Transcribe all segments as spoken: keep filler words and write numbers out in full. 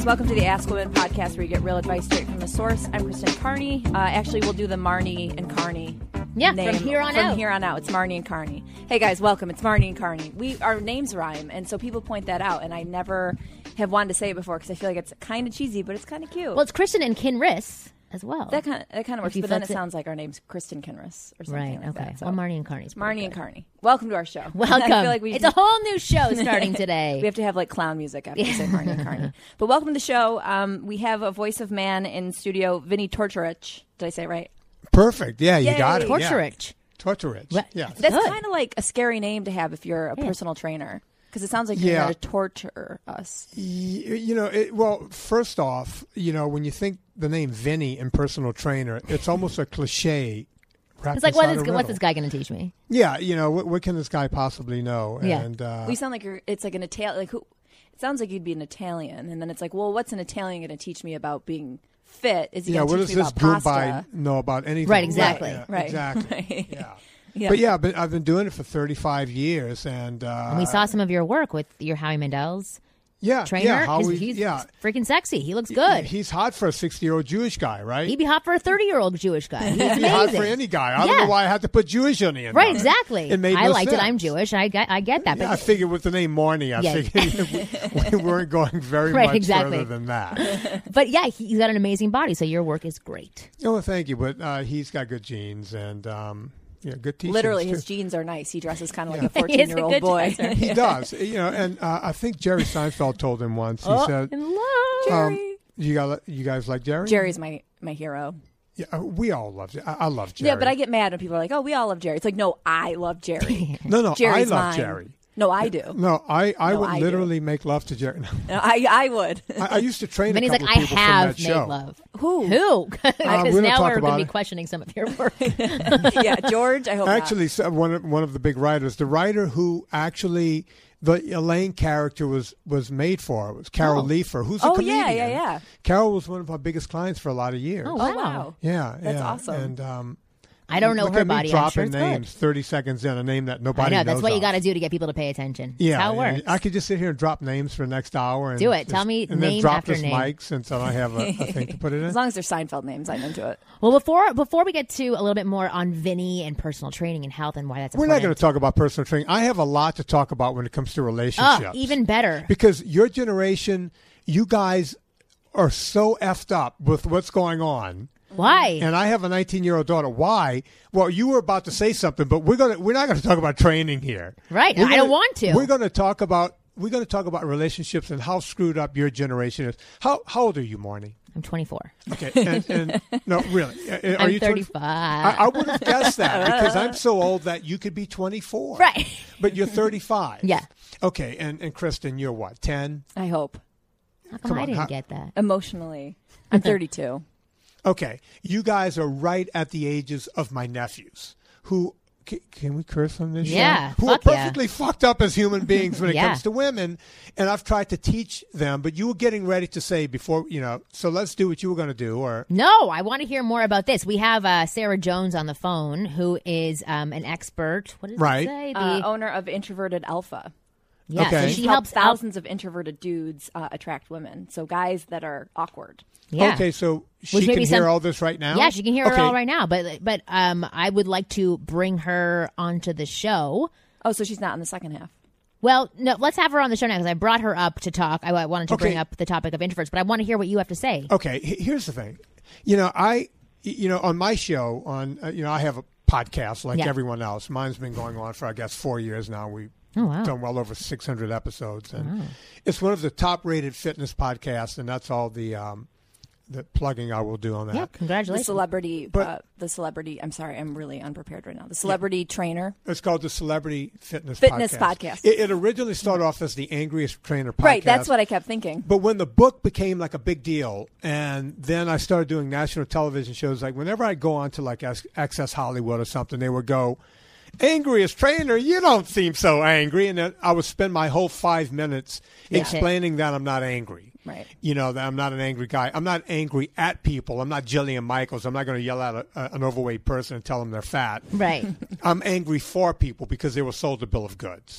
Welcome to the Ask Women podcast, where you get real advice straight from the source. I'm Kristen Carney. Uh, actually, we'll do the Marnie and Carney. Yeah, name. from here on from out. From here on out, it's Marnie and Carney. Hey guys, welcome. It's Marnie and Carney. We our names rhyme, and so people point that out. And I never have wanted to say it before because I feel like it's kind of cheesy, but it's kind of cute. Well, it's Kristen and Kinris as well. That kind of that kind of works, you but then it flipped it- sounds like our name's Kristen Kinris or something Right, like okay. that. So. Well, Marnie and Carney's pretty Marnie and good. Carney. Welcome to our show. Welcome. I feel like we it's a whole new show starting today. We have to have like clown music after we say Marnie and Carney. But welcome to the show. Um, we have a voice of man in studio, Vinny Tortorich. Did I say it right? Perfect. Yeah, you Yay. got it. Torturich. Yeah. Torturich. What? Yeah. That's Good. kind of like a scary name to have if you're a Yeah. personal trainer. Because it sounds like you're Yeah. going to torture us. Y- You know, it, well, first off, you know, when you think the name Vinny and personal trainer, it's almost a cliche. wrapped It's like, what inside is, a what's riddle. this guy going to teach me? Yeah, you know, what, what can this guy possibly know? Yeah. And, uh, We sound like you're, it's like an Italian, like who, it sounds like you'd be an Italian. And then it's like, well, what's an Italian going to teach me about being fit? Is he yeah, going what to does teach me this about Goomba pasta? know about anything? Right, exactly. Yeah, Right. Exactly. Right. Yeah. Yeah. But yeah, but I've been doing it for thirty-five years, and, uh, And we saw some of your work with your Howie Mandel's yeah, trainer. yeah, how His- we- he's yeah. freaking sexy. He looks good. He's hot for a sixty-year-old Jewish guy, right? He'd be hot for a thirty-year-old Jewish guy. He's He'd be hot amazing. for any guy. I Yeah. don't know why I had to put Jewish on the end. Right, of it. exactly. It made I no liked sense. it. I'm Jewish. I get, I get that. Yeah, I But figured with the name Marnie, I Yeah. figured we weren't going very Right, much exactly. further than that. but yeah, he- he's got an amazing body, so your work is great. Oh, well, thank you. But uh, he's got good genes and um, yeah, good t-shirts. Literally, too. his jeans are nice. He dresses kind of like Yeah. a fourteen-year-old He is a good boy. dresser. He does, you know, and uh, I think Jerry Seinfeld told him once. He Oh, said, in love. um, Jerry. "You got, you guys like Jerry? Jerry's my, my hero. Yeah, uh, we all love. I, I love Jerry. Yeah, but I get mad when people are like, "Oh, we all love Jerry." It's like, no, I love Jerry. no, no. Jerry's I love mine. Jerry. No, I do. No, I, I No, would I do. literally make love to Jerry. No, I, I would. I, I used to train Then a he's like, couple I of people have from made that show. love. Who? Who? Because we don't now talk we're going about to be it. questioning some of your work. Yeah, George. I hope Actually, so- one of, one of the big writers, the writer who actually the Elaine character was was made for was Carol Oh. Leifer, who's a Oh, comedian. yeah, yeah, yeah. Carol was one of our biggest clients for a lot of years. Oh, not. wow. Oh wow. Yeah, That's yeah. awesome. And um, I don't know look her at me body. I'm dropping sure it's names good. thirty seconds in, a name that I nobody know. That's knows what you of. got to do to get people to pay attention. Yeah, That's how it yeah. works. I could just sit here and drop names for the next hour. And Do it. just- Tell me and name then drop after this name. mic since I don't have a, a thing to put it in. As long as they're Seinfeld names, I'm into it. Well, before before we get to a little bit more on Vinny and personal training and health and why that's We're not going important. to talk about personal training. I have a lot to talk about when it comes to relationships. Oh, even better. Because your generation, you guys are so effed up with what's going on. Why? And I have a nineteen-year-old daughter. Why? Well, you were about to say something, but we're gonna we're not going to talk about training here. Right. We're I gonna- don't want to. We're going to talk about we're going to talk about relationships and how screwed up your generation is. How how old are you, Marnie? I'm twenty-four. Okay, and, and no, really, Uh, are I'm you twenty- thirty-five. I, I would have guessed that because I'm so old that you could be twenty-four. Right. But you're thirty-five. Yeah. Okay, and and Kristen, you're what? ten. I hope. How come Come I on, didn't how- get that? Emotionally, I'm thirty-two. Okay, you guys are right at the ages of my nephews, who can, can we curse on this Yeah, show? Who fuck are yeah. perfectly fucked up as human beings when it Yeah. comes to women, and I've tried to teach them. But you were getting ready to say before, you know. So let's do what you were going to do, or No, I want to hear more about this. We have uh, Sarah Jones on the phone, who is um, an expert. What does Right. it say? The, Uh, owner of Introverted Alpha. yeah, Okay. so She she helps helps out. thousands of introverted dudes uh, attract women. So guys that are awkward. Yeah. okay, so she Which may can be hear some- all this right now. Yeah, she can hear okay. it all right now. But but um, I would like to bring her onto the show. Oh, so she's not in the second half. Well, no, let's have her on the show now because I brought her up to talk. I, I wanted to bring Okay. up the topic of introverts, but I want to hear what you have to say. Okay, h- here's the thing. You know, I, you know, on my show, on uh, you know, I have a podcast like Yeah. everyone else. Mine's been going on for I guess four years now. We. Oh, wow. Done well over six hundred episodes, and it's one of the top-rated fitness podcasts, and that's all the um, the plugging I will do on that. Yeah, The congratulations. celebrity, But- uh, the celebrity. I'm sorry, I'm really unprepared right now. The celebrity trainer. It's called the Celebrity Fitness, Fitness Podcast. Podcast. It, it originally started off as the Angriest Trainer Podcast. Right, that's what I kept thinking. But when the book became like a big deal, and then I started doing national television shows, like whenever I go on to like Ac- Access Hollywood or something, they would go, "Angriest Trainer, you don't seem so angry." And then I would spend my whole five minutes Yeah. explaining that I'm not angry. Right. You know, that I'm not an angry guy. I'm not angry at people. I'm not Jillian Michaels. I'm not going to yell at a, a, an overweight person and tell them they're fat. Right. I'm angry for people because they were sold a bill of goods.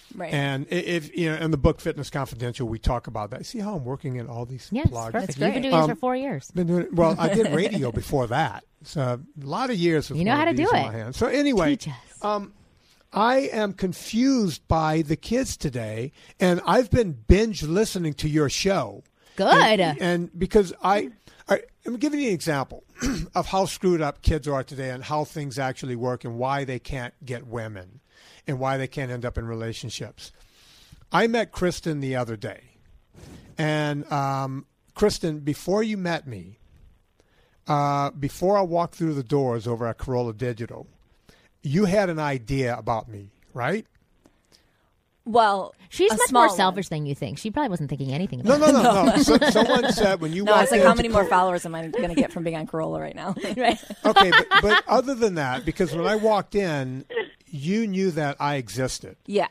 Right. And i- if you know, in the book Fitness Confidential, we talk about that. See how I'm working in all these Yes, plugs. perfect. great. You've been doing Um, this for four years. Been doing, well, I did radio before that, so a lot of years. With You know one how of to these do in it. my hand. So anyway, Teach us. um, I am confused by the kids today, and I've been binge listening to your show. Good. And, and because I, I, I'm giving you an example of how screwed up kids are today and how things actually work and why they can't get women and why they can't end up in relationships. I met Kristen the other day. And um, Kristen, before you met me, uh, before I walked through the doors over at Corolla Digital, you had an idea about me, right? Well, She's a much small more one. selfish than you think. She probably wasn't thinking anything No, about no, no, no. So, someone said when you No, walked it's like how into many more Cor- followers am I going to get from being on Corolla right now? Right. Okay, but, but other than that, because when I walked in, you knew that I existed. Yeah.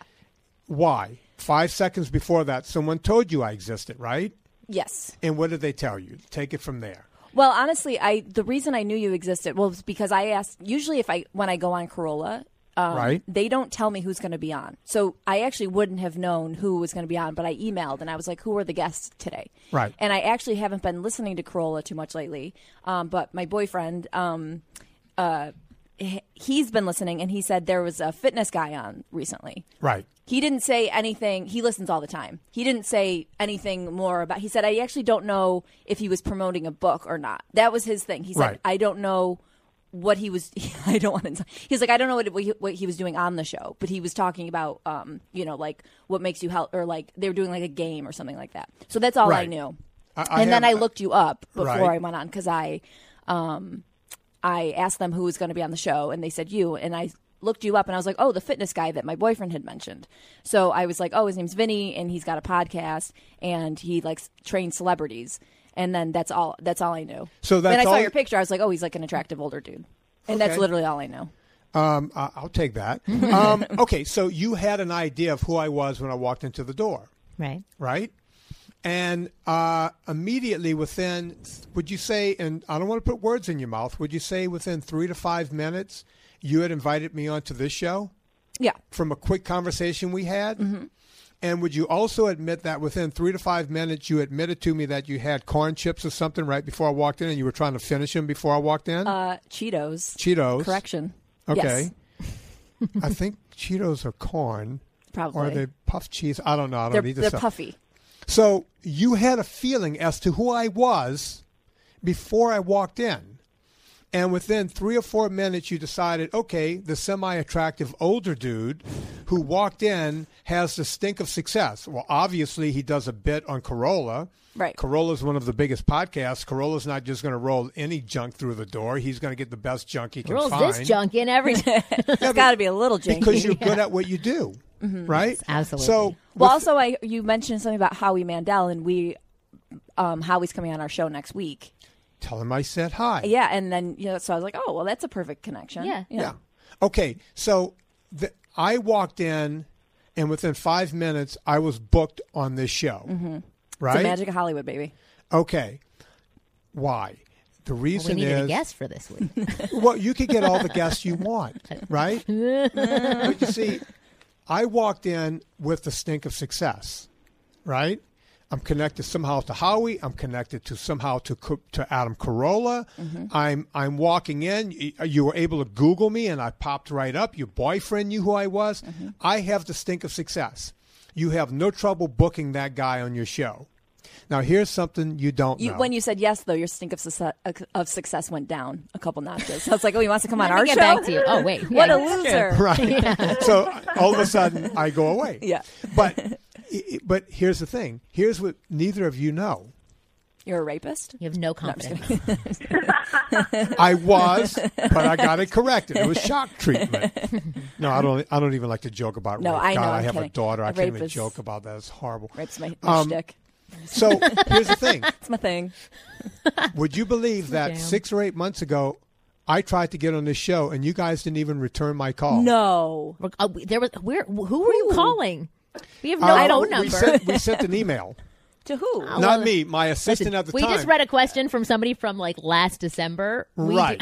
Why? Five seconds before that, someone told you I existed, right? Yes. And what did they tell you? Take it from there. Well, honestly, I the reason I knew you existed well was because I asked. Usually, if I when I go on Corolla, um, Right. they don't tell me who's going to be on. So I actually wouldn't have known who was going to be on, but I emailed and I was like, "Who are the guests today?" Right. And I actually haven't been listening to Corolla too much lately. Um, but my boyfriend, um, uh, h- he's been listening, and he said there was a fitness guy on recently. Right. He didn't say anything. He listens all the time. He didn't say anything more about. He said, "I actually don't know if he was promoting a book or not." That was his thing. He said, Right. "I don't know what he was." I don't want to. He's like, "I don't know what, what, he, what he was doing on the show," but he was talking about, um, you know, like what makes you help, or like they were doing like a game or something like that. So that's all I Right. knew. I- I and then have- I looked you up before Right. I went on because I, um, I asked them who was going to be on the show, and they said you, and I looked you up, and I was like, oh, the fitness guy that my boyfriend had mentioned. So I was like, oh, his name's Vinny, and he's got a podcast, and he likes trains celebrities, and then that's all. That's all I knew. So that's when I saw all- your picture, I was like, oh, he's like an attractive older dude, and that's Okay. literally all I know. Um, I- I'll take that. um, okay, so you had an idea of who I was when I walked into the door, Right. right? And uh, immediately within, would you say, and I don't want to put words in your mouth, would you say within three to five minutes you had invited me onto this show Yeah. from a quick conversation we had? Mm-hmm. And would you also admit that within three to five minutes you admitted to me that you had corn chips or something right before I walked in and you were trying to finish them before I walked in? Uh, Cheetos. Cheetos. Correction. Okay. Yes, I think Cheetos are corn. probably. Or are they puffed cheese? I don't know. I don't they're need they're this stuff. puffy. So you had a feeling as to who I was before I walked in. And within three or four minutes, you decided, okay, the semi-attractive older dude who walked in has the stink of success. Well, obviously, he does a bit on Corolla. Right. Corolla's one of the biggest podcasts. Corolla's not just going to roll any junk through the door. He's going to get the best junk he can Rolls find. this junk in every day. It's got to be a little janky. Because you're good at what you do, right? absolutely. So, Well, with- also, I you mentioned something about Howie Mandel, and we, um, Howie's coming on our show next week. tell him I said hi. Yeah, and then you know, so I was like, oh, well, that's a perfect connection. Yeah. You know. Yeah. Okay. So the, I walked in, and within five minutes, I was booked on this show. Mm-hmm. Right? It's the magic of Hollywood, baby. Okay. Why? The we reason needed is a guest for this week. well, you could get all the guests you want, right? But you see, I walked in with the stink of success, right? I'm connected somehow to Howie. I'm connected to somehow to Co- to Adam Carolla. I'm I'm walking in. You, you were able to Google me, and I popped right up. Your boyfriend knew who I was. I have the stink of success. You have no trouble booking that guy on your show. Now, here's something you don't You, know. when you said yes, though, your stink of success, of success went down a couple notches. I was like, oh, he wants to come on Let our me get show? back to you. Oh, wait. What Yeah, a that's loser. Right. So all of a sudden, I go away. Yeah. But but here's the thing. Here's what neither of you know. You're a rapist? You have no confidence. I was, but I got it corrected. It was shock treatment. No, I don't. I don't even like to joke about No, rape. I know, God, I I'm have a kidding. daughter. I Rape can't even is- joke about that. It's horrible. Rape's my, my Um, shtick. So here's the thing. It's my thing. Would you believe that Damn. six or eight months ago, I tried to get on this show, and you guys didn't even return my call? No. We're- uh, we- there was where? Who were you Who? calling? We have no Uh, phone we number. sent, we sent an email. To who? Oh, Not well, me. My assistant Listen, at the we time. just read a question from somebody from like last December. We Right. did-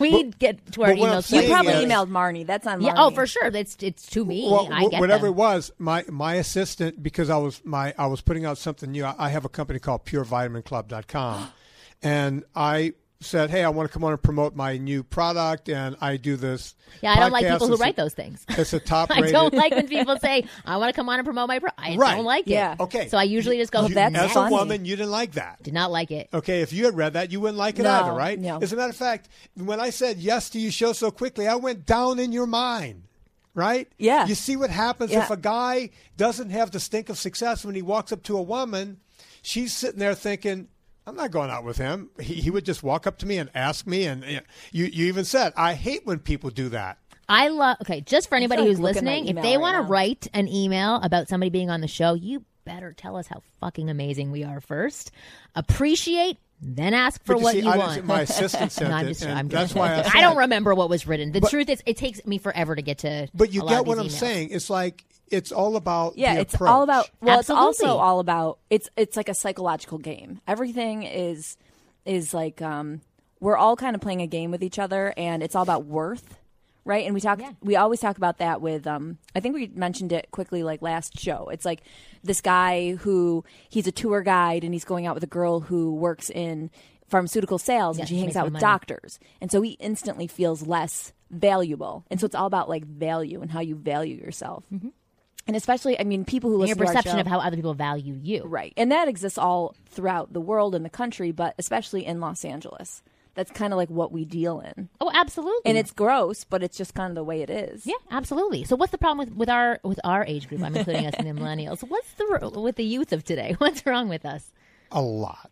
we but, get to our but what I'm emails. saying You probably is- emailed Marnie. That's on Marnie. Yeah, oh, for sure. It's it's to me. Well, I wh- get whatever them. it was, my my assistant, because I was my I was putting out something new. I, I have a company called pure vitamin club dot com, and I said, hey, I want to come on and promote my new product, and I do this. Yeah, I don't like podcast. people who It's a- write those things. It's a top I rated. don't like when people say, I want to come on and promote my pro. I Right. don't like it. Yeah. Okay. So I usually just go, Oh, You- that's as funny. a woman, you didn't like that. did not like it. Okay, if you had read that, you wouldn't like it No, either, right? no. As a matter of fact, when I said yes to your show so quickly, I went down in your mind, right? Yeah. You see what happens Yeah. if a guy doesn't have the stink of success when he walks up to a woman, she's sitting there thinking, I'm not going out with him. He, he would just walk up to me and ask me, and uh, you, you even said, I hate when people do that. I love, okay, just for anybody like who's looking at my listening, if email they right want to now. write an email about somebody being on the show, you better tell us how fucking amazing we are first. Appreciate, then ask for But you what see, you I want. didn't, my assistant sent No, I'm it, just, and I'm that's just, why I I, said, don't remember what was written. The But- truth is, it takes me forever to get to. But you a lot get of what these I'm emails. saying. It's like, it's all about Yeah, the it's approach. all about. Well, Absolutely. it's also all about. It's it's like a psychological game. Everything is is like um, we're all kind of playing a game with each other, and it's all about worth, right? And we talk. Yeah. We always talk about that with. Um, I think we mentioned it quickly like last show. It's like this guy who he's a tour guide, and he's going out with a girl who works in pharmaceutical sales, Yeah, and she she hangs makes out more with money. doctors, and so he instantly feels less valuable. And so it's all about like value and how you value yourself. And especially, I mean, people who Your listen to our perception show- of how other people value you. Right. And that exists all throughout the world and the country, but especially in Los Angeles. That's kind of like what we deal in. Oh, absolutely. And it's gross, but it's just kind of the way it is. Yeah, absolutely. So, what's the problem with, with our with our age group? I'm including us in the millennials. What's the with the youth of today? What's wrong with us? A lot.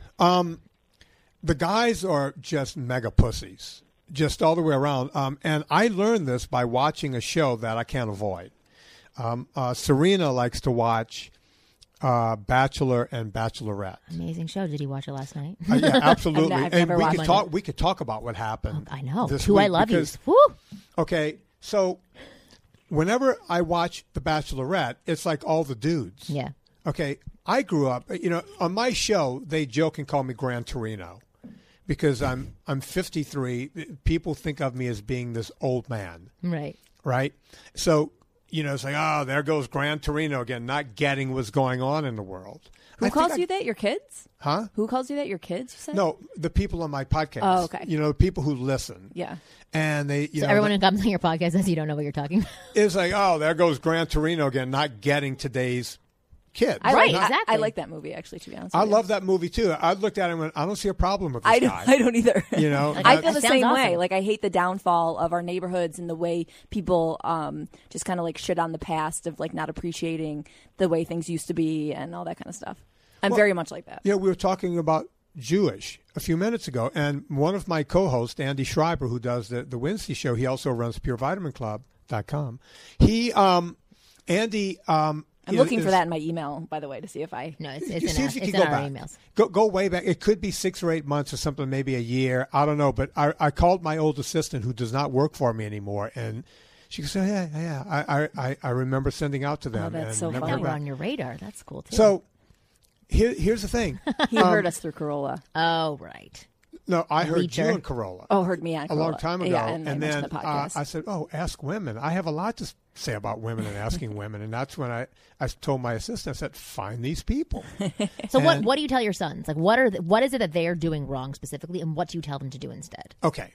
Um, the guys are just mega pussies, just all the way around. Um, and I learned this by watching a show that I can't avoid. Um, uh, Serena likes to watch uh, Bachelor and Bachelorette. Amazing show. Did you watch it last night? Uh, yeah, absolutely. I've and never we watched could it. talk. We could talk about what happened. I know. this Two I week love because- yous. Woo! Okay, so whenever I watch The Bachelorette, it's like all the dudes. Yeah. Okay, I grew up, you know, on my show, they joke and call me Gran Torino because I'm I'm fifty-three. People think of me as being this old man, Right. right? So, you know, it's like, oh, there goes Gran Torino again, not getting what's going on in the world. Who I think calls I- you that? Your kids? Huh? Who calls you that? Your kids, you said? No, the people on my podcast. Oh, okay. You know, the people who listen. Yeah. And they, you So know, everyone they- who comes on your podcast says you don't know what you're talking about. it's like, oh, there goes Gran Torino again, not getting today's kids. I Right, like, I- exactly. I, like that movie, actually, to be honest I with you. love that movie too. I looked at it and went, I don't see a problem with this I guy. don't, I don't either. You know, Like, I that- feel the That same sounds way. awesome. Like, I hate the downfall of our neighborhoods and the way people um, just kind of like shit on the past of like not appreciating the way things used to be and all that kind of stuff. I'm Well, very much like that. Yeah, we were talking about Jewish a few minutes ago, and one of my co-hosts, Andy Schreiber, who does the, the Wednesday show, he also runs pure vitamin club dot com. He, um, Andy, um, I'm you know, looking for is- that in my email, by the way, to see if I. No, it's, You it's see in, if our, you it's can in go our back. emails. Go go way back. It could be six or eight months or something, maybe a year. I don't know. But I, I called my old assistant, who does not work for me anymore, and she goes, "Yeah, yeah, yeah. I, I, I remember sending out to them." Oh, that's and so never funny. heard That we're back. on your radar. That's cool too. So here, here's the thing. He heard us through Corolla. oh right. No, I heard you Leacher. on Corolla. Oh, heard me on a Corolla. long time ago, Yeah, and, I and mentioned then the uh, podcast. I said, "Oh, ask women." I have a lot to s- say about women and asking women, and that's when I, I told my assistant, I said, "Find these people." So what And- what do you tell your sons? Like what are the, what is it that they're doing wrong specifically, and what do you tell them to do instead? Okay,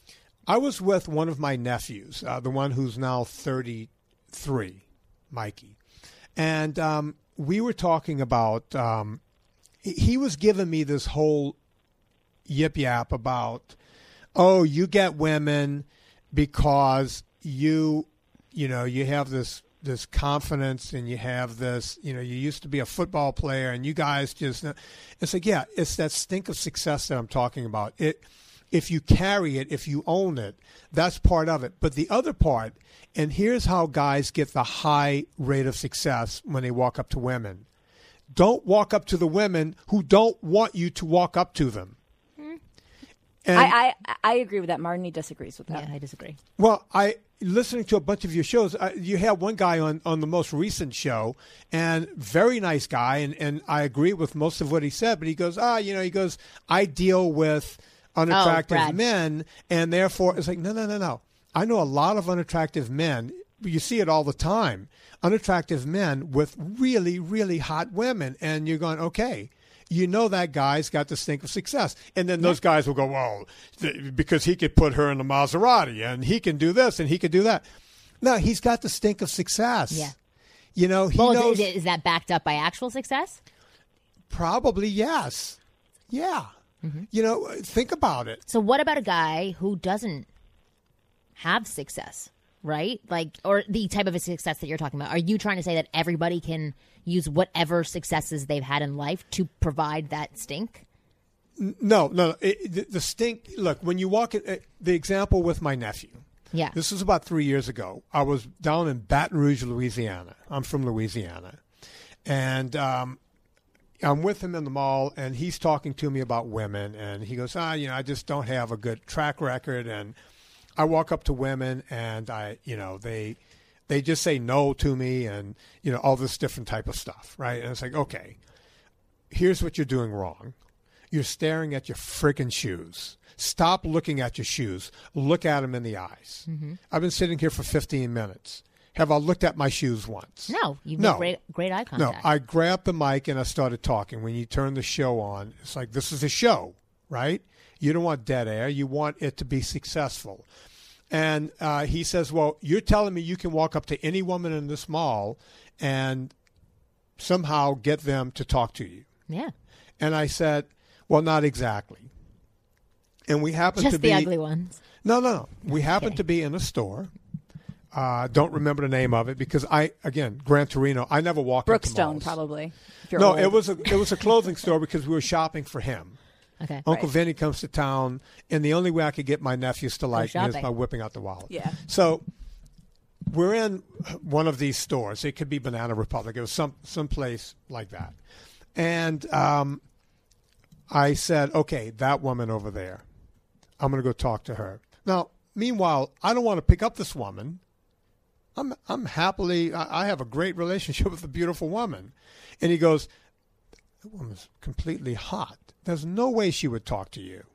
I was with one of my nephews, uh, the one who's now thirty-three, Mikey, and um, we were talking about. Um, he- he was giving me this whole yip yap about, oh, you get women because you, you know, you have this this confidence and you have this, you know, you used to be a football player and you guys just, it's like, yeah, it's that stink of success that I'm talking about. It, if you carry it, if you own it, that's part of it. But the other part, and here's how guys get the high rate of success when they walk up to women. Don't walk up to the women who don't want you to walk up to them. And, I, I I agree with that. Marnie disagrees with that. Yeah, I disagree. well, I listening to a bunch of your shows. I, you had one guy on, on the most recent show, and very nice guy, and, and I agree with most of what he said. But he goes, ah, you know, he goes, I deal with unattractive Brad. men, and therefore it's like, no, no, no, no. I know a lot of unattractive men. You see it all the time. Unattractive men with really, really hot women, and you're going, okay, you know that guy's got the stink of success. And then those guys will go, well, th- because he could put her in the Maserati, and he can do this, and he could do that. No, he's got the stink of success. Yeah. You know, he Well, knows. is, is that backed up by actual success? Probably, yes. Yeah. Mm-hmm. You know, think about it. So what about a guy who doesn't have success, right? Like, or the type of a success that you're talking about. Are you trying to say that everybody can use whatever successes they've had in life to provide that stink? No, no. It, the, the stink, look, when you walk in, uh, the example with my nephew. Yeah. This was about three years ago. I was down in Baton Rouge, Louisiana. I'm from Louisiana. And um, I'm with him in the mall, and he's talking to me about women. And he goes, ah, you know, I just don't have a good track record. And I walk up to women, and I, you know, they they just say no to me, and, you know, all this different type of stuff, right? And it's like, okay, here's what you're doing wrong. You're staring at your freaking shoes. Stop looking at your shoes. Look at them in the eyes. Mm-hmm. I've been sitting here for fifteen minutes. Have I looked at my shoes once? No, you've No. made great, great eye No, contact. I grabbed the mic and I started talking. When you turn the show on, it's like, this is a show, right? You don't want dead air. You want it to be successful. And uh, he says, well, you're telling me you can walk up to any woman in this mall and somehow get them to talk to you. Yeah. And I said, well, not exactly. And we happen Just to the be ugly ones. No, no, no. We happen Okay. to be in a store. Uh, don't remember the name of it because I, again, Gran Torino. I never walk into Brookstone, malls. probably. If you're No, old. it was a it was a clothing store because we were shopping for him. Okay. Uncle Right. Vinny comes to town, and the only way I could get my nephews to like me is shopping. by whipping out the wallet. Yeah. So we're in one of these stores. It could be Banana Republic. It was some some place like that. And um, I said, okay, that woman over there, I'm going to go talk to her. Now, meanwhile, I don't want to pick up this woman. I'm I'm happily, I I have a great relationship with a beautiful woman. And he goes, that woman's completely hot. There's no way she would talk to you.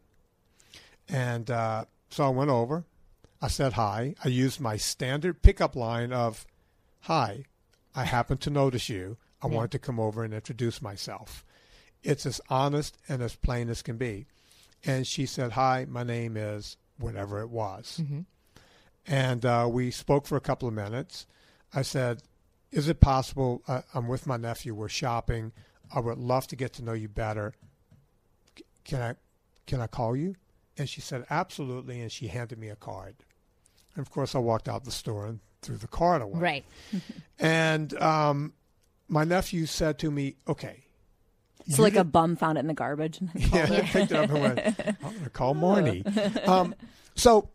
And uh, so I went over. I said hi. I used my standard pickup line of, hi, I happen to notice you. I Yeah. wanted to come over and introduce myself. It's as honest and as plain as can be. And she said, hi, my name is whatever it was. Mm-hmm. And uh, we spoke for a couple of minutes. I said, is it possible, uh, I'm with my nephew, we're shopping. I would love to get to know you better. C- Can I, can I call you? And she said, absolutely. And she handed me a card. And of course, I walked out the store and threw the card away. Right. And um, my nephew said to me, okay. So you like a didn't- bum found it in the garbage. And yeah, I picked it up and went, I'm going to call Marnie. Um, so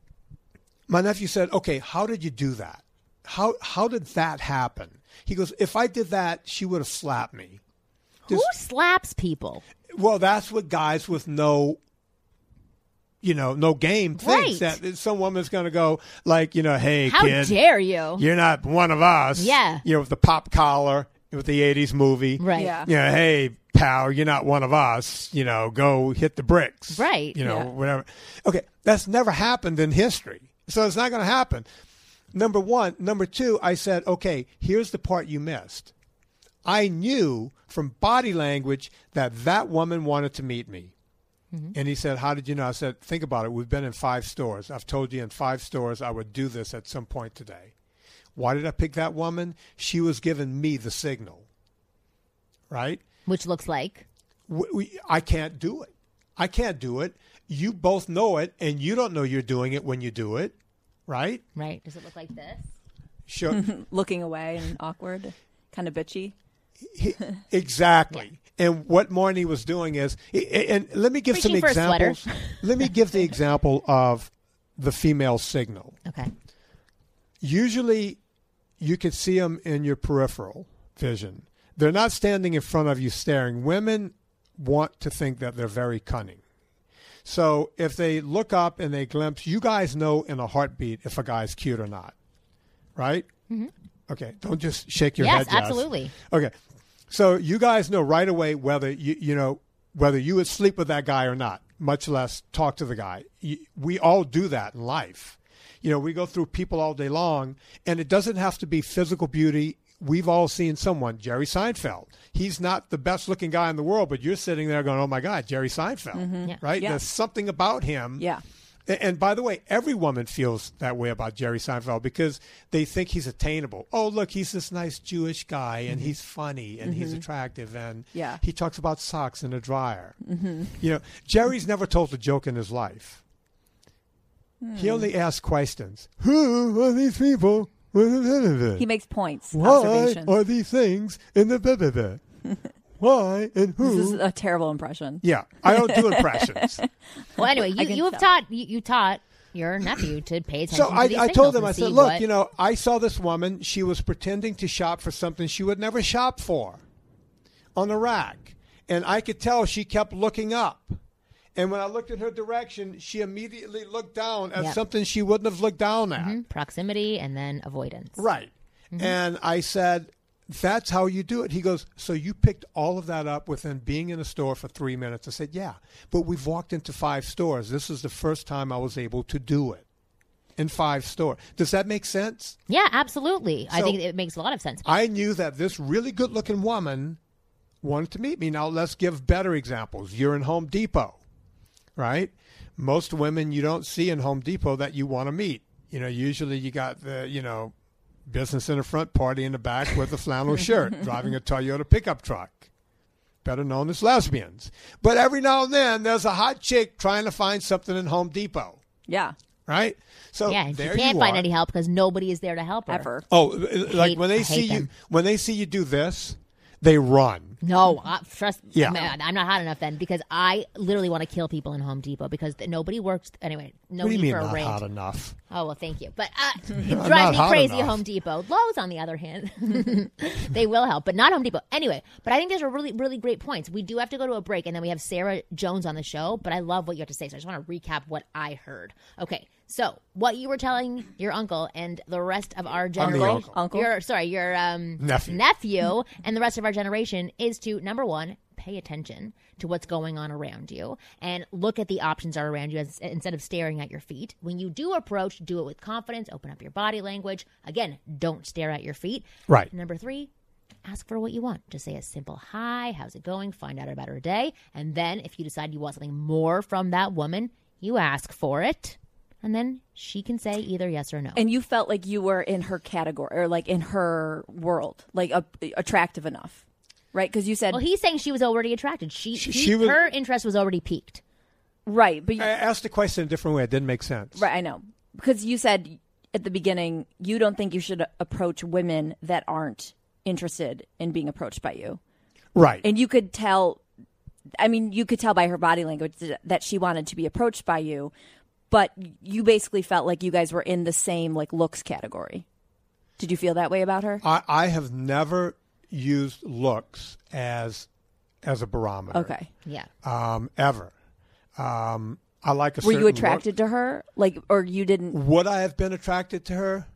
my nephew said, okay, how did you do that? How how did that happen? He goes, if I did that, she would have slapped me. Who Just- slaps people? Well, that's what guys with no, you know, no game thinks. Right. That some woman's going to go like, you know, hey, How kid, dare you? you're not one of us. Yeah. You know, with the pop collar, with the eighties movie. Right. Yeah. You know, hey, pal, you're not one of us. You know, go hit the bricks. Right. You know, Yeah. whatever. Okay, that's never happened in history. So it's not going to happen. Number one. Number two, I said, okay, here's the part you missed. I knew from body language that that woman wanted to meet me. Mm-hmm. And he said, how did you know? I said, think about it. We've been in five stores. I've told you in five stores I would do this at some point today. Why did I pick that woman? She was giving me the signal, right? Which looks like We, we, I can't do it. I can't do it. You both know it, and you don't know you're doing it when you do it, right? right. Does it look like this? Sure. looking away and awkward, kind of bitchy. He- exactly. And what Marnie was doing is, and let me give Reaching some for a sweater. examples. Let me give the example of the female signal. Okay. Usually, you could see them in your peripheral vision. They're not standing in front of you staring. Women want to think that they're very cunning. So if they look up and they glimpse, you guys know in a heartbeat if a guy's cute or not, right? Mm-hmm. Okay, don't just shake your Yes, head. Yes, absolutely. Okay, so you guys know right away whether you you know whether you would sleep with that guy or not. much less talk to the guy. Y- We all do that in life. You know, we go through people all day long, and it doesn't have to be physical beauty. We've all seen someone, Jerry Seinfeld. He's not the best looking guy in the world, but you're sitting there going, oh my God, Jerry Seinfeld, Yeah. right? Yeah. There's something about him. Yeah. A- And by the way, every woman feels that way about Jerry Seinfeld because they think he's attainable. Oh, look, he's this nice Jewish guy, and he's funny, and he's attractive, and Yeah. he talks about socks in a dryer. You know, Jerry's never told a joke in his life. He only asks questions. Who are these people? He makes points, Why observations. are these things in the blah, blah, blah? Why and who? This is a terrible impression. Yeah, I don't do impressions. Well, anyway, I you, can you have tell. taught you, you taught your nephew to pay attention So to I, these I signals told him, and I see said, look, what- you know, I saw this woman. She was pretending to shop for something she would never shop for on the rack. And I could tell she kept looking up. And when I looked in her direction, she immediately looked down at Yep. something she wouldn't have looked down at. Mhm. proximity and then avoidance. Right. And I said, that's how you do it. He goes, so you picked all of that up within being in a store for three minutes. I said, yeah, but we've walked into five stores. This is the first time I was able to do it in five stores. Does that make sense? Yeah, absolutely. I So- think it makes a lot of sense. I knew that this really good-looking woman wanted to meet me. Now, let's give better examples. You're in Home Depot, right? Most women you don't see in Home Depot that you want to meet. You know, usually you got the, you know, business in the front, party in the back with a flannel shirt, driving a Toyota pickup truck, better known as lesbians. But every now and then, there's a hot chick trying to find something in Home Depot, Yeah. right? So Yeah, and she there can't you find are. any help because nobody is there to help her. Ever. Oh, like hate- when I they hate see you, them. when they see you do this, they run. No, I, trust Yeah. man, I'm not hot enough then because I literally want to kill people in Home Depot because th- nobody works. Anyway, no What do you need mean for a not rant. hot enough? Oh, well, thank you. But uh, it not drives me hot crazy at enough. Home Depot. Lowe's, on the other hand, they will help, but not Home Depot. Anyway, but I think those are really, really great points. We do have to go to a break, and then we have Sarah Jones on the show, but I love what you have to say, so I just want to recap what I heard. Okay, so what you were telling your uncle and the rest of our I'm the generation, uncle. Uncle? your sorry, your um, Nephew. nephew and the rest of our generation is to, number one, pay attention to what's going on around you and look at the options are around you as, instead of staring at your feet. When you do approach, do it with confidence, open up your body language. Again, don't stare at your feet. Right. Number three, ask for what you want. Just say a simple hi, how's it going? Find out about her day. And then if you decide you want something more from that woman, you ask for it. And then she can say either yes or no. And you felt like you were in her category or like in her world, like uh, attractive enough, right? Because you said well, he's saying she was already attracted. She, She- he- she was- her interest was already piqued. right, but you, I asked the question in a different way. It didn't make sense. right, I know because you said at the beginning you don't think you should approach women that aren't interested in being approached by you, Right. and you could tell. I mean, you could tell by her body language that she wanted to be approached by you, but you basically felt like you guys were in the same like looks category. Did you feel that way about her? I, I have never used looks as as a barometer. Okay. Yeah. Um, ever. Um, I like a Were certain you attracted look. to her? Like, or you didn't? Would I have been attracted to her?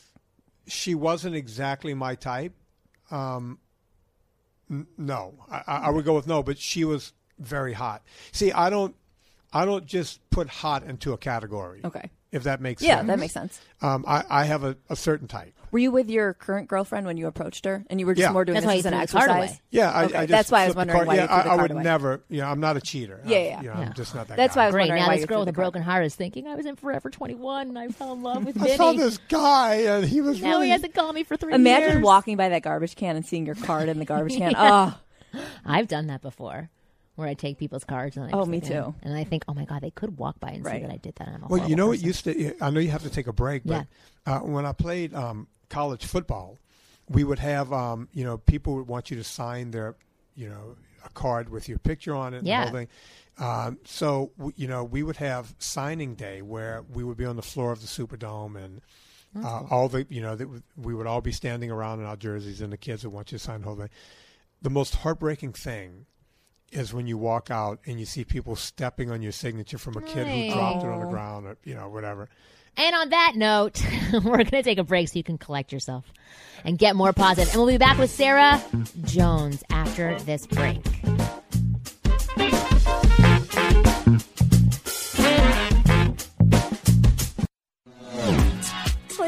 She wasn't exactly my type. Um, n- no, I, I would go with no. But she was very hot. See, I don't, I don't just put hot into a category. Okay. If that makes Yeah, sense. that makes sense. Um, I, I have a, a certain type. Were you with your current girlfriend when you approached her, and you were just Yeah. more doing That's this why as you an threw the card exercise? away. Yeah, I, Okay, I just that's why I was flipped the wondering card. why you yeah, threw the I, I card would away. never. You know, I'm not a cheater. Yeah, I'm, yeah. You know, Yeah. I'm just not that. That's guy. why I was Great. wondering Now why this you girl threw with the a card. broken heart is thinking I was in Forever twenty-one and I fell in love with I saw Vinny. this guy, and he was Now really. he has to call me for three Imagine years. walking by that garbage can and seeing your card in the garbage can. Oh, I've done that before, where I take people's cards. And I Oh, just me look at them, too. And I think, oh my god, they could walk by and see Right. that I did that. And I'm a Well, you horrible know what person. used to. I know you have to take a break, but uh, when I played um, college football, we would have um, you know people would want you to sign their you know a card with your picture on it and Yeah. the whole thing. Um, so w- you know we would have signing day where we would be on the floor of the Superdome and. Uh, all the you know that we would all be standing around in our jerseys, and the kids would want you to sign the whole thing. The most heartbreaking thing is when you walk out and you see people stepping on your signature from a kid who dropped it on the ground or you know whatever. And on that note, we're going to take a break so you can collect yourself and get more positive. And we'll be back with Sarah Jones after this break.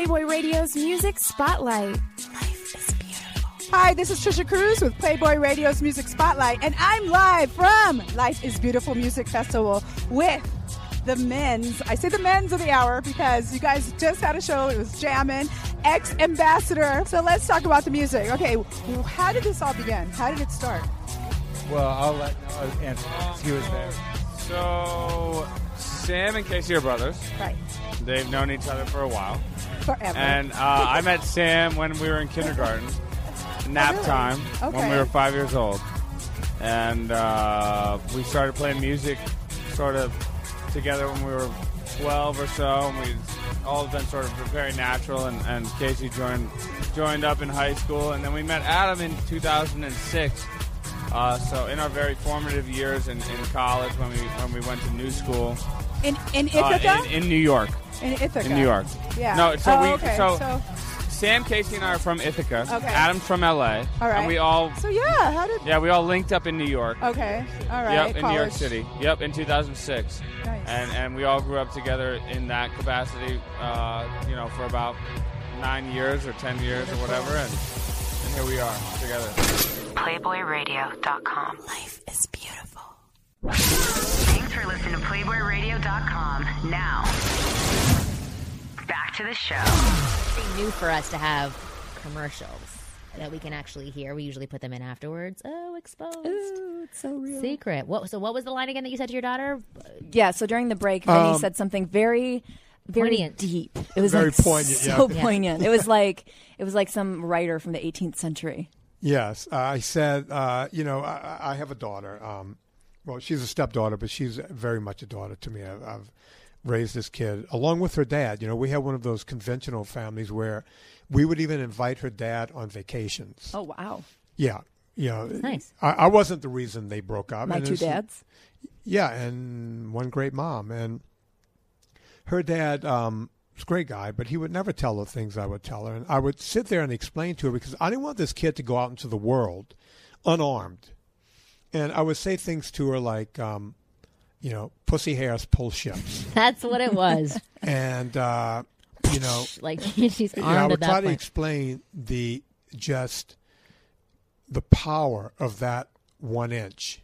Playboy Radio's Music Spotlight. Life is beautiful. Hi, this is Trisha Cruz with Playboy Radio's Music Spotlight, and I'm live from Life is Beautiful Music Festival with the men's, I say the men's of the hour because you guys just had a show, it was jammin', ex-ambassador. So let's talk about the music. Okay, how did this all begin? How did it start? Well, I'll let Noah answer. He was there. So, Sam and Casey are brothers. Right. They've known each other for a while. Forever. And uh, I met Sam when we were in kindergarten, nap Oh, really? time, Okay. when we were five years old. And uh, we started playing music sort of together when we were twelve or so. And we all been sort of very natural. And, and Casey joined joined up in high school. And then we met Adam in two thousand six. Uh, so in our very formative years in, in college when we when we went to new school. In in Uh, Ithaca? in, in New York. In Ithaca. In New York. Yeah. No, so oh, we okay. so, so Sam, Casey, and I are from Ithaca. Okay. Adam's from L A. All right. And we all So yeah, how did? yeah we all linked up in New York. Okay. All right. Yep, in New York college. City. Yep, in two thousand six. Nice. And and we all grew up together in that capacity. Uh, you know, for about nine years or ten years or whatever, and, and here we are together. Playboy Radio dot com. Life is beautiful. Thanks for listening to Playboy Radio dot com. Now, back to the show. Something new for us to have commercials that we can actually hear. We usually put them in afterwards. Oh, exposed. Ooh, it's so real. Secret. What? So what was the line again that you said to your daughter? Yeah, so during the break, Vinny Um, said something very, very Poignant. deep. It was Very like poignant, yeah. so Yeah. poignant. It was like it was like some writer from the eighteenth century. Yes, uh, I said, uh, you know, I, I have a daughter. Um, well, she's a stepdaughter, but she's very much a daughter to me. I've, I've raised this kid along with her dad. You know, we have one of those conventional families where we would even invite her dad on vacations. Oh wow, Yeah, you know, Nice. I, I wasn't the reason they broke up. my and two it's- dads. Yeah, and one great mom. And her dad um, was a great guy, but he would never tell the things I would tell her. And I would sit there and explain to her because I didn't want this kid to go out into the world unarmed. And I would say things to her like, um, you know, pussy hairs pull ships. That's what it was. And, uh, you know, Like she's yeah, armed I at would that try to point. explain the just the power of that one inch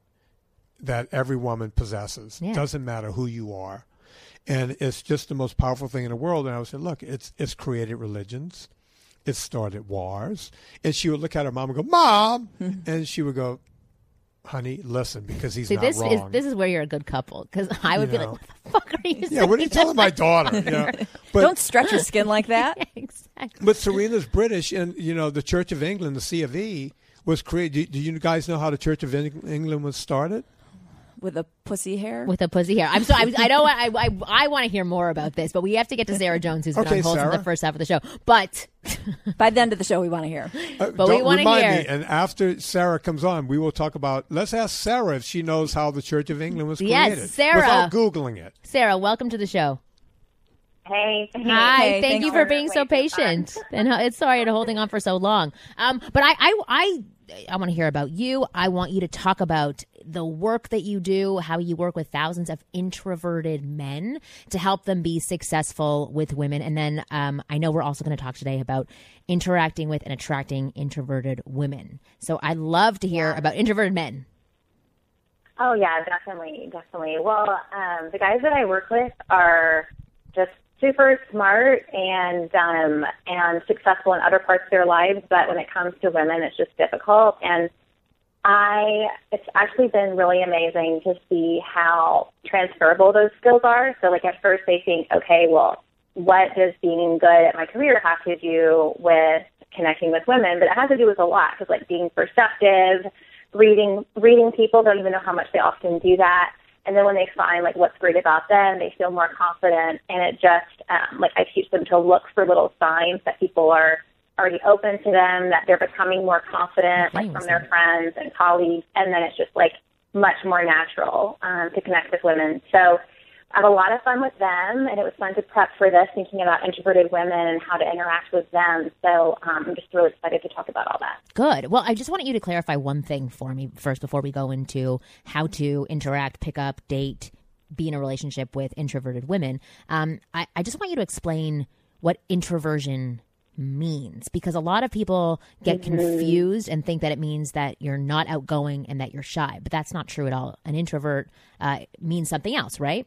that every woman possesses. Yeah. Doesn't matter who you are. And it's just the most powerful thing in the world. And I would say, look, it's it's created religions. It started wars. And she would look at her mom and go, Mom! And she would go, honey, listen, because he's See, not this wrong. is this is where you're a good couple because I would You be know. like, "What the fuck are you saying?" yeah, what are you telling my daughter? You know? But, Don't stretch your skin like that. Exactly. But Serena's British, and you know the Church of England, the C of E, was created. Do, do you guys know how the Church of Eng- England was started? With a pussy hair. With a pussy hair. I'm so I, I know I I, I want to hear more about this, but we have to get to Sarah Jones, who's been Okay, on hold Sarah. in the first half of the show. But By the end of the show, we want to hear. Uh, But we don't wanna remind hear. me. And after Sarah comes on, we will talk about. Let's ask Sarah if she knows how the Church of England was Yes, created. Sarah. Without googling it. Sarah, welcome to the show. Hey. Hi, Hey, thank thanks you for for being so waiting for patient. And uh, it's sorry to holding on for so long. Um, but I, I, I, I want to hear about you. I want you to talk about the work that you do, how you work with thousands of introverted men to help them be successful with women. And then um, I know we're also going to talk today about interacting with and attracting introverted women. So I'd love to hear about introverted men. Oh, yeah, definitely, definitely. Well, um, the guys that I work with are just super smart and um, and successful in other parts of their lives, but when it comes to women, it's just difficult. And I, it's actually been really amazing to see how transferable those skills are. So, like, at first they think, okay, well, what does being good at my career have to do with connecting with women? But it has to do with a lot, because, like, being perceptive, reading reading people, don't even know how much they often do that. And then when they find, like, what's great about them, they feel more confident. And it just, um, like, I teach them to look for little signs that people are already open to them, that they're becoming more confident, like, from their friends and colleagues. And then it's just, like, much more natural um, to connect with women. So I have a lot of fun with them, and it was fun to prep for this, thinking about introverted women and how to interact with them. So um, I'm just really excited to talk about all that. Good. Well, I just wanted you to clarify one thing for me first before we go into how to interact, pick up, date, be in a relationship with introverted women. Um, I, I just want you to explain what introversion means, because a lot of people get mm-hmm. confused and think that it means that you're not outgoing and that you're shy, but that's not true at all. An introvert uh, means something else, right?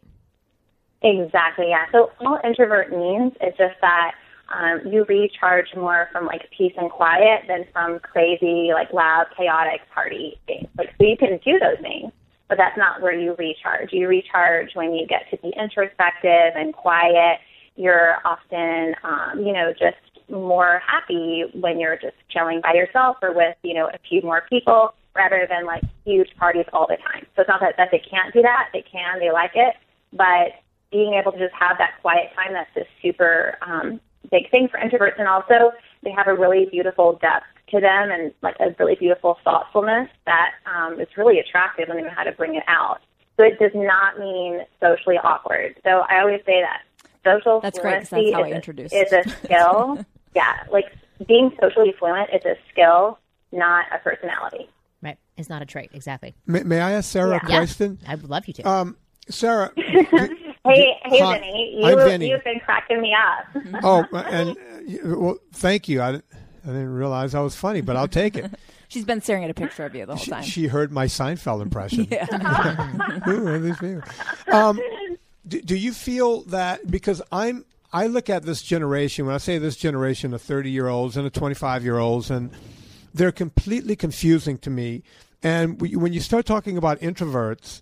Exactly, yeah. So all introvert means is just that um, you recharge more from like peace and quiet than from crazy, like loud, chaotic party things. Like, so you can do those things, but that's not where you recharge. You recharge when you get to be introspective and quiet. You're often, um, you know, just more happy when you're just chilling by yourself or with, you know, a few more people rather than like huge parties all the time. So it's not that, that they can't do that. They can, they like it, but being able to just have that quiet time, that's a super um, big thing for introverts. And also they have a really beautiful depth to them and like a really beautiful thoughtfulness that um, is really attractive when they know how to bring it out. So it does not mean socially awkward. So I always say that social that's fluency great, that's how I is, introduced. A, is a skill. Yeah, like being socially fluent is a skill, not a personality. Right. It's not a trait. Exactly. May, may I ask Sarah Yeah. a question? I would love you to. Um, Sarah. hey, hey, Hi, Vinny. You, I'm Vinny. You've been cracking me up. Oh, and uh, well, thank you. I didn't, I didn't realize I was funny, but I'll take it. She's been staring at a picture of you the whole She, time. she heard my Seinfeld impression. Yeah. Who are these people? Um, do, do you feel that, because I'm, I look at this generation, when I say this generation of thirty-year-olds and of twenty-five-year-olds, and they're completely confusing to me. And when you start talking about introverts,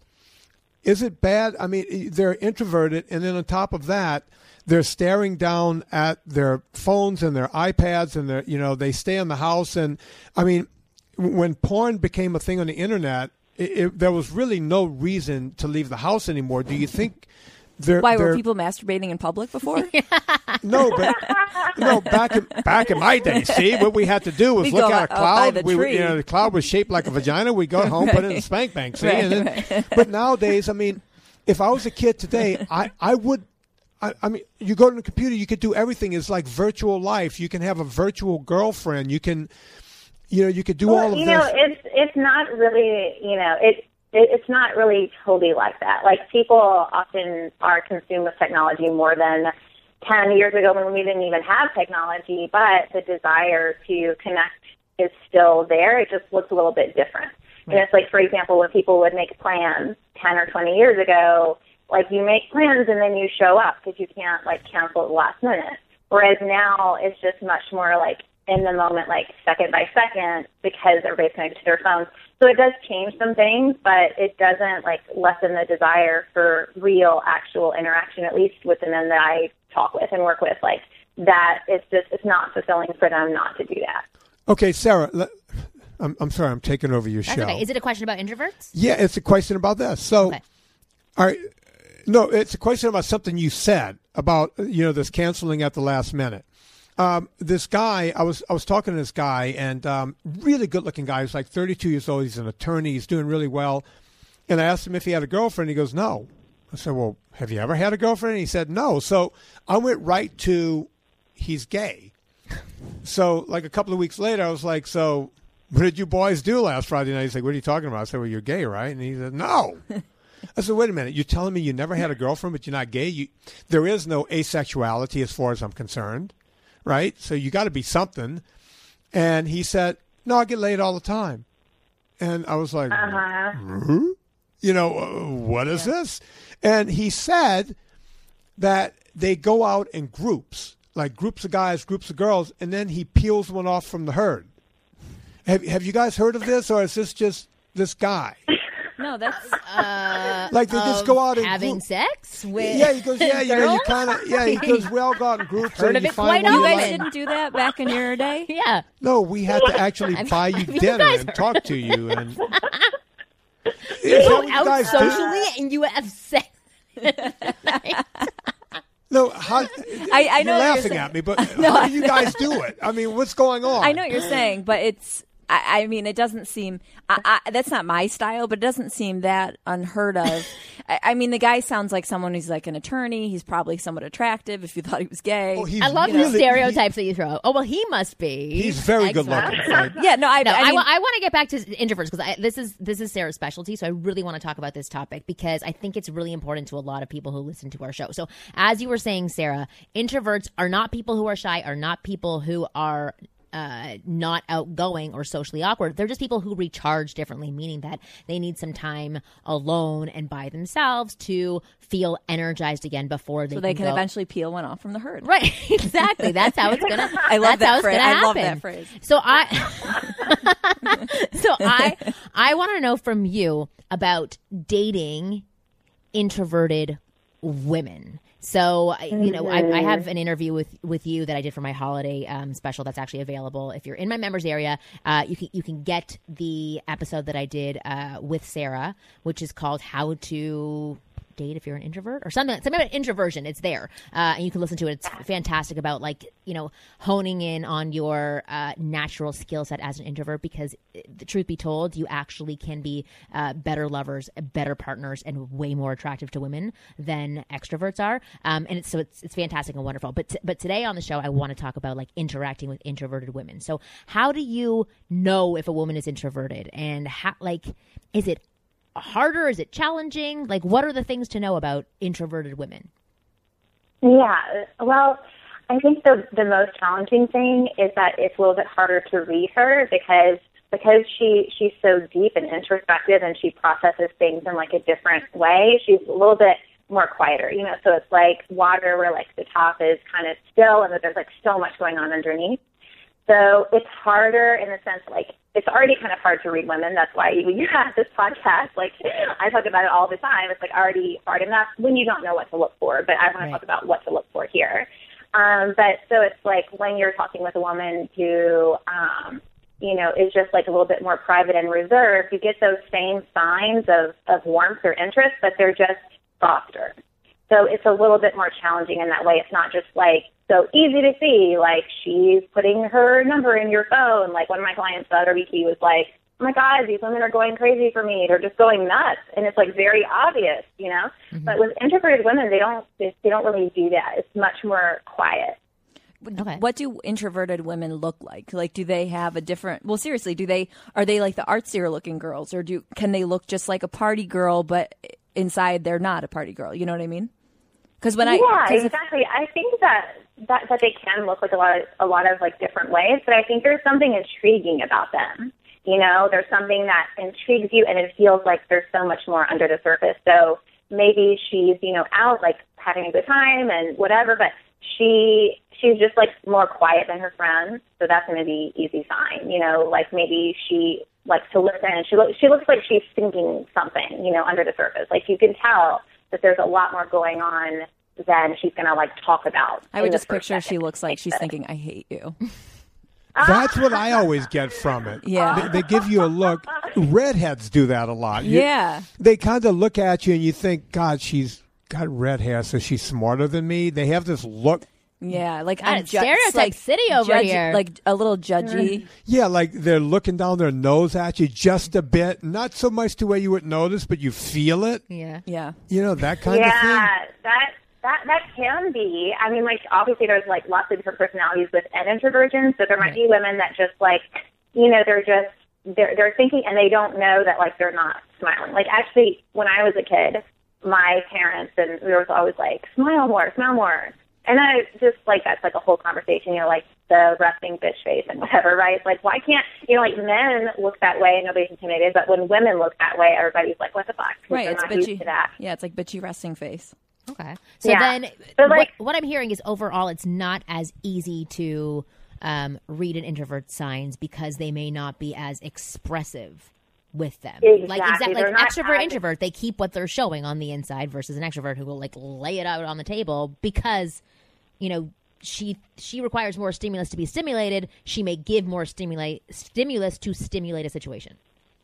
is it bad? I mean, they're introverted, and then on top of that, they're staring down at their phones and their iPads, and their, you know, they stay in the house. And I mean, when porn became a thing on the internet, it, it, there was really no reason to leave the house anymore. Do you think? They're, Why they're, were people masturbating in public before? No, but no. Back in back in my day, see what we had to do was We'd look go at a out by cloud. the We, tree. you know, the cloud was shaped like a vagina. We go home, put it in the spank bank. See, Right, and then, right. but nowadays, I mean, if I was a kid today, I I would. I, I mean, you go to the computer, you could do everything. It's like virtual life. You can have a virtual girlfriend. You can, you know, you could do well, all of you this. know, it's it's not really, you know, it, it it's not really totally like that. Like, people often are consumed with technology more than ten years ago when we didn't even have technology, but the desire to connect is still there. It just looks a little bit different. Right. And it's like, for example, when people would make plans ten or twenty years ago, like, you make plans and then you show up because you can't, like, cancel at the last minute. Whereas now it's just much more, like, in the moment, like, second by second, because everybody's connected to their phones. So it does change some things, but it doesn't, like, lessen the desire for real, actual interaction, at least with the men that I talk with and work with. Like, that it's just, it's not fulfilling for them not to do that. Okay, Sarah, let, I'm I'm sorry, I'm taking over your That's show. okay. Is it a question about introverts? Yeah, it's a question about this. So, Okay. all right, no, it's a question about something you said about, you know, this canceling at the last minute. Um, this guy, I was I was talking to this guy, and um, really good-looking guy. He's like thirty-two years old. He's an attorney. He's doing really well. And I asked him if he had a girlfriend. He goes, no. I said, well, have you ever had a girlfriend? And he said, no. So I went right to, he's gay. So, like, a couple of weeks later, I was like, so what did you boys do last Friday night? He's like, what are you talking about? I said, well, you're gay, right? And he said, no. I said, wait a minute. You're telling me you never had a girlfriend, but you're not gay? You, there is no asexuality as far as I'm concerned, right? So you got to be something. And he said, no, I get laid all the time. And I was like, Uh-huh. "Huh? You know, uh, what is this? And he said that they go out in groups, like groups of guys, groups of girls, and then he peels one off from the herd. Have, have you guys heard of this, or is this just this guy? No, that's Uh, Like, they just of go out and having group- sex with Yeah, he goes, yeah, you know, you girls? kind of, yeah, he goes, we all go out in groups. Heard and of you it find quite one you you guys often. like. didn't do that back in your day. Yeah. No, we had to actually I mean, buy you you dinner guys and are- talk to you. And You Is that go what you out guys do? socially and you have sex. No, how, I- I you're know what you're laughing saying. at me, but how do you guys do it? I mean, what's going on? I know what you're saying, but it's I, I mean, it doesn't seem I, I, that's not my style, but it doesn't seem that unheard of. I, I mean, the guy sounds like someone who's like an attorney. He's probably somewhat attractive if you thought he was gay. Oh, he's I love really- the stereotypes that you throw. Oh, well, he must be. He's very good Excellent. looking. Right? Yeah, no, I, No, I, I, mean, wa- I want to get back to introverts because this is this is Sarah's specialty. So I really want to talk about this topic because I think it's really important to a lot of people who listen to our show. So as you were saying, Sarah, introverts are not people who are shy, are not people who are uh, not outgoing or socially awkward. They're just people who recharge differently, meaning that they need some time alone and by themselves to feel energized again before they so they can go. eventually peel one off from the herd. Right, exactly. That's how it's gonna. I love that's that how it's phrase. gonna I love happen. that phrase. So I, so I, I want to know from you about dating introverted women. So you know, I, I have an interview with, with you that I did for my holiday um, special. That's actually available if you're in my members area. Uh, you can you can get the episode that I did uh, with Sarah, which is called "How to Date If You're an Introvert" or something. Something about introversion. It's there, uh, and you can listen to it. It's fantastic about like you know honing in on your uh, natural skill set as an introvert. Because the truth be told, you actually can be uh, better lovers, better partners, and way more attractive to women than extroverts are. Um, and it's so it's it's fantastic and wonderful. But t- but today on the show, I want to talk about like interacting with introverted women. So how do you know if a woman is introverted, and how like is it harder? Is it challenging? Like, what are the things to know about introverted women? Yeah, well, I think the the most challenging thing is that it's a little bit harder to read her because because she she's so deep and introspective and she processes things in like a different way. She's a little bit more quieter, you know. So it's like water where like the top is kind of still and that there's like so much going on underneath. So it's harder in the sense like it's already kind of hard to read women. That's why you, you have this podcast. Like I talk about it all the time. It's like already hard enough when you don't know what to look for. But I want Right. to talk about what to look for here. Um, but so it's like when you're talking with a woman who, um, you know, is just like a little bit more private and reserved, you get those same signs of, of warmth or interest, but they're just softer. So it's a little bit more challenging in that way. It's not just like so easy to see, like she's putting her number in your phone. Like one of my clients at R B T was like, oh my God, these women are going crazy for me. They're just going nuts. And it's like very obvious, you know, mm-hmm. But with introverted women, they don't, they, they don't really do that. It's much more quiet. Okay. What do introverted women look like? Like, do they have a different? Well, seriously, do they are they like the artsier looking girls, or do can they look just like a party girl, but inside they're not a party girl? You know what I mean? Because when I yeah, exactly. If, I think that, that that they can look like a lot of a lot of like different ways, but I think there's something intriguing about them. You know, there's something that intrigues you, and it feels like there's so much more under the surface. So maybe she's you know out like having a good time and whatever, but she she's just like more quiet than her friends, so that's going to be easy sign. You know, like maybe she likes to listen, and she looks she looks like she's thinking something, you know, under the surface. Like you can tell that there's a lot more going on than she's going to like talk about. I would just picture she looks like she's thinking, "I hate you." That's what I always get from it. Yeah. They, they give you a look. Redheads do that a lot. You, Yeah. They kind of look at you and you think, God, she's got red hair, so she's smarter than me. They have this look. Yeah, like God, I'm it's stereotype city over judgy, here. like a little judgy. Yeah, like they're looking down their nose at you just a bit. Not so much to where you would notice, but you feel it. Yeah. Yeah. You know, that kind yeah, of thing. that that that can be. I mean, like obviously there's like lots of different personalities within introversion. So there might be women that just like, you know, they're just they're they're thinking and they don't know that like they're not smiling. Like actually, when I was a kid, my parents and we were always like, smile more, smile more. And I just like that's like a whole conversation, you know, like the resting bitch face and whatever, right? It's like why can't you know, like men look that way and nobody's intimidated, but when women look that way, everybody's like, what the fuck? Right, They're it's not used bitchy. to that. Yeah, it's like bitchy resting face. Okay. So Yeah. then So, like- what, what I'm hearing is overall it's not as easy to um, read an introvert signs because they may not be as expressive with them. Exactly. Like exactly They're like not extrovert, as- introvert, they keep what they're showing on the inside versus an extrovert who will like lay it out on the table because, you know, she she requires more stimulus to be stimulated. She may give more stimulate stimulus to stimulate a situation.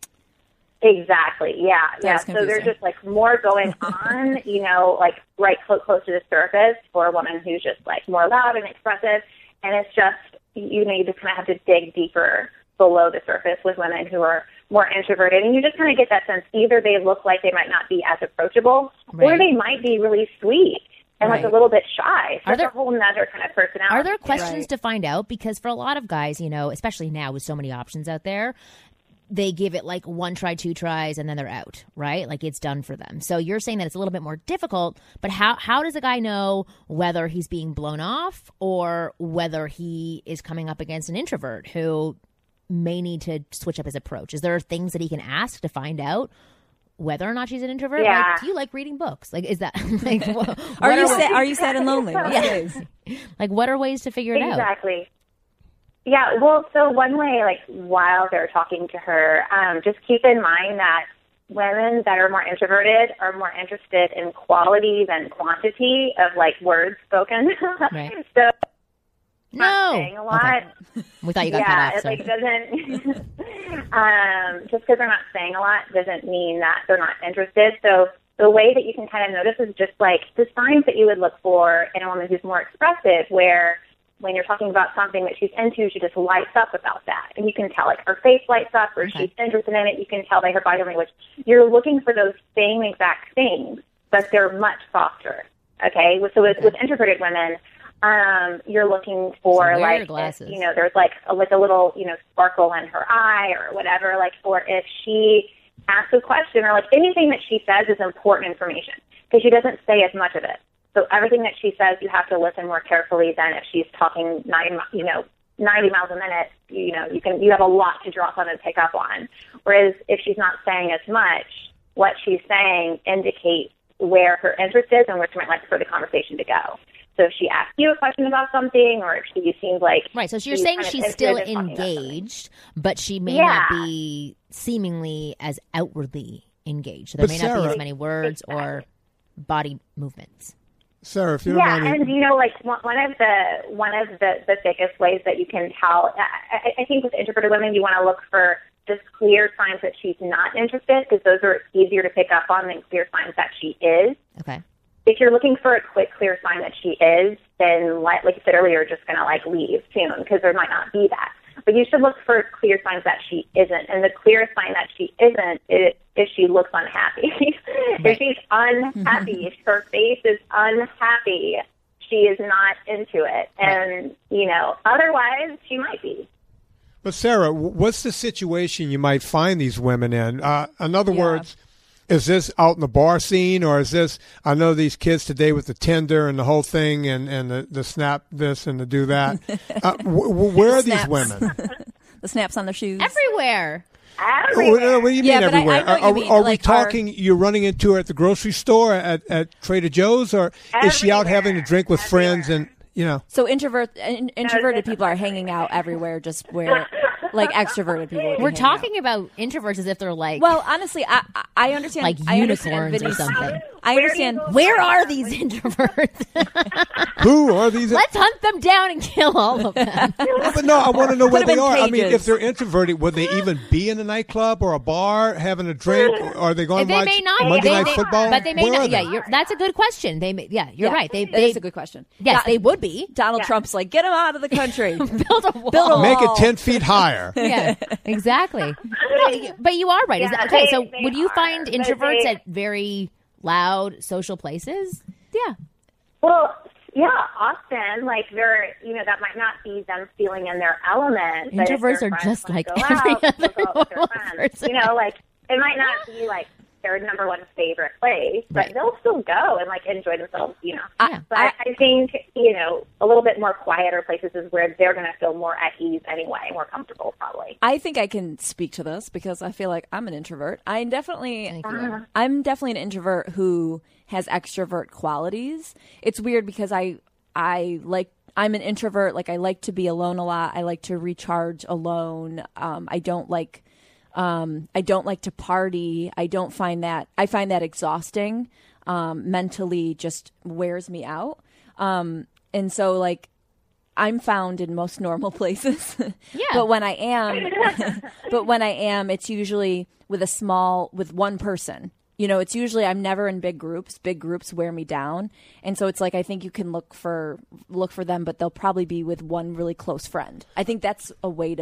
Exactly. Yeah. That yeah. was So there's confusing. just like more going on, you know, like right close, close to the surface for a woman who's just like more loud and expressive. And it's just, you know, you just kind of have to dig deeper below the surface with women who are more introverted. And you just kind of get that sense either they look like they might not be as approachable, Right. or they might be really sweet and like Right. a little bit shy. So Are it's there- a whole nother kind of personality. Are there questions Right. to find out? Because for a lot of guys, you know, especially now with so many options out there, they give it like one try, two tries, and then they're out, right? Like it's done for them. So you're saying that it's a little bit more difficult, but how how does a guy know whether he's being blown off or whether he is coming up against an introvert who may need to switch up his approach? Is there things that he can ask to find out whether or not she's an introvert? Yeah. Like, do you like reading books? Like, is that like wh- what Are you are sad? Are you sad and lonely? Most days. like what are ways to figure it out? Exactly. Yeah, well, so one way, like, while they're talking to her, um, just keep in mind that women that are more introverted are more interested in quality than quantity of, like, words spoken. Right. So No. not saying a lot. Okay. We thought you got yeah, cut off. it So. like doesn't. um, just because they're not saying a lot doesn't mean that they're not interested. So the way that you can kind of notice is just like the signs that you would look for in a woman who's more expressive, where when you're talking about something that she's into, she just lights up about that, and you can tell like her face lights up, or Okay. she's interested in it. You can tell by her body language. You're looking for those same exact things, but they're much softer. Okay, so with, with introverted women. Um, you're looking for So wear like, your glasses. if, you know, there's like a, like a little, you know, sparkle in her eye or whatever, like, or if she asks a question or like anything that she says is important information because she doesn't say as much of it. So everything that she says, you have to listen more carefully than if she's talking ninety, you know, ninety miles a minute, you know, you can, you have a lot to drop on and pick up on. Whereas if she's not saying as much, what she's saying indicates where her interest is and where she might like for the conversation to go. So if she asks you a question about something, or if she seems like Right, so you're she's saying kind of she's interested still in talking about something. engaged, but she may Yeah. not be seemingly as outwardly engaged. So there But may not be Sarah- as many words or body movements. Sarah, if you don't Yeah, mind me- and you know, like one one of the one of the, the biggest ways that you can tell, I, I think with introverted women, you want to look for just clear signs that she's not interested, because those are easier to pick up on than clear signs that she is. Okay. If you're looking for a quick, clear sign that she is, then like, like you said earlier, you're just going to like leave soon because there might not be that. But you should look for clear signs that she isn't. And the clearest sign that she isn't is if she looks unhappy. If she's unhappy, if her face is unhappy, she is not into it. And, you know, otherwise she might be. But Sarah, w- what's the situation you might find these women in? Uh, in other Yeah. words, is this out in the bar scene, or is this? I know these kids today with the Tinder and the whole thing, and, and the, the snap this and the do that. uh, w- w- where are these Snaps. women? The snaps on their shoes. Everywhere. Everywhere. What do you mean Yeah, but I- I everywhere? know what you are mean, are we like, are- talking? You're running into her at the grocery store, at, at Trader Joe's, or is she out Everywhere. having a drink with friends and you know? So introvert in, introverted people are hanging out everywhere, just where like extroverted people. would be We're hanging out. talking about introverts as if they're like, Well, honestly, I I- I understand. like I understand unicorns or Vinny's- something. I understand. Where are these introverts? Who are these? Let's hunt them down and kill all of them. No, but no, I want to know where Put 'em they in are. I mean, cages. if they're introverted, would they even be in a nightclub or a bar having a drink? Or are they going to they watch may not. Monday they, Night they- Football? but they may Where not. are Yeah, they? you're, that's a good question. They, may, yeah, you're Yeah, right. They, that they is a good question. Yes, Do- they would be. Donald Yeah. Trump's like, get him out of the country. Build a wall. Build a Make it wall. ten feet higher. Yeah, exactly. No, y- but you are right. Is Yeah, that, okay, they- so they would you are, find but introverts they- at very loud social places? Yeah. Well, yeah, often, like, they're, you know, that might not be them feeling in their element. But if Introverts their are friends just wanna like go every out, they'll other go out with their normal friends. person. You know, like, it might not be, like, their number one favorite place, but Right. they'll still go and, like, enjoy themselves, you know. Yeah. But I, I think, you know, a little bit more quieter places is where they're going to feel more at ease anyway, more comfortable, probably. I think I can speak to this because I feel like I'm an introvert. I definitely, Thank you. I'm definitely an introvert who has extrovert qualities. It's weird because I, I like, I'm an introvert. Like I like to be alone a lot. I like to recharge alone. Um, I don't like, um, I don't like to party. I don't find that, I find that exhausting. Um, mentally just wears me out. Um, and so like, I'm found in most normal places. Yeah. But when I am, but when I am, it's usually with a small, with one person. You know, it's usually I'm never in big groups. Big groups wear me down, and so it's like I think you can look for look for them, but they'll probably be with one really close friend. I think that's a way to f-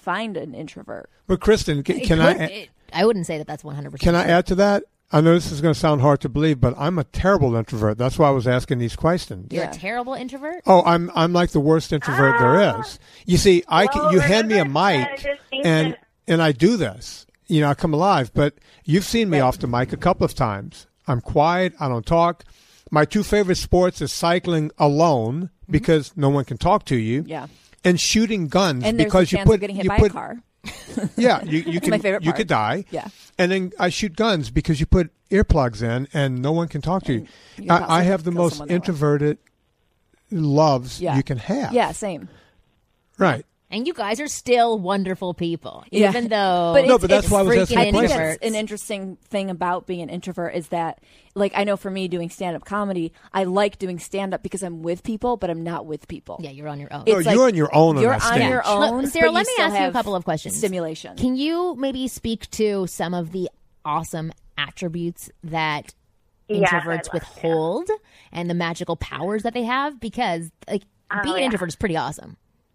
find an introvert. But Kristen, can, It can could- I it- I wouldn't say that that's one hundred percent. can I add to that? I know this is going to sound hard to believe, but I'm a terrible introvert. That's why I was asking these questions. You're Yeah. a terrible introvert? Oh, I'm I'm like the worst introvert there is. You see, I can, Well, you hand me a remember that mic distinction- and and I do this. You know, I come alive. But you've seen me off the mic a couple of times. I'm quiet. I don't talk. My two favorite sports is cycling alone because no one can talk to you. Yeah. And shooting guns And there's because a you chance put of getting hit you by put a car. yeah you you It's can my favorite you part. could die. Yeah. And then I shoot guns because you put earplugs in and no one can talk to you. you can I, I possibly have the kill most someone that way. introverted loves Yeah. you can have. Yeah, same. Right. And you guys are still wonderful people, Yeah. even though But No, it's, but that's it's why I was freaking asking the introverts. question. An interesting thing about being an introvert is that, like, I know for me doing stand-up comedy, I like doing stand-up because I'm with people, but I'm not with people. yeah, you're on your own. No, It's you're on your own on You're that on stage. your own. Look, Sarah, but let you me still ask you a have couple of questions. Stimulation. Can you maybe speak to some of the awesome attributes that Yes, I'd introverts love withhold and the magical powers that they have? Because like Oh, being an yeah. introvert is pretty awesome.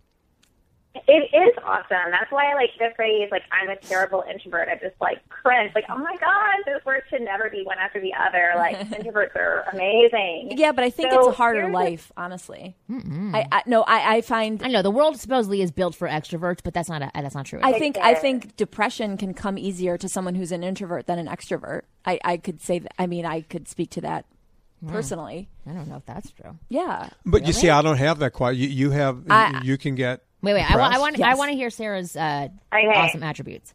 It is awesome. That's why I like the phrase, like, I'm a terrible introvert. I just, like, cringe. Like, oh, my God, those words should never be one after the other. Like, introverts are amazing. Yeah, but I think So it's a harder here's the- life, honestly. I, I no, I, I find I know the world supposedly is built for extroverts, but that's not a, that's not true. I think I think depression can come easier to someone who's an introvert than an extrovert. I, I could say that. I mean, I could speak to that personally. I don't know if that's true. Yeah. But you see, I don't have that quite. You, you have. I- you can get. Wait, wait. I, wa- I depressed. want I Yes. want to hear Sarah's uh, Okay. awesome attributes.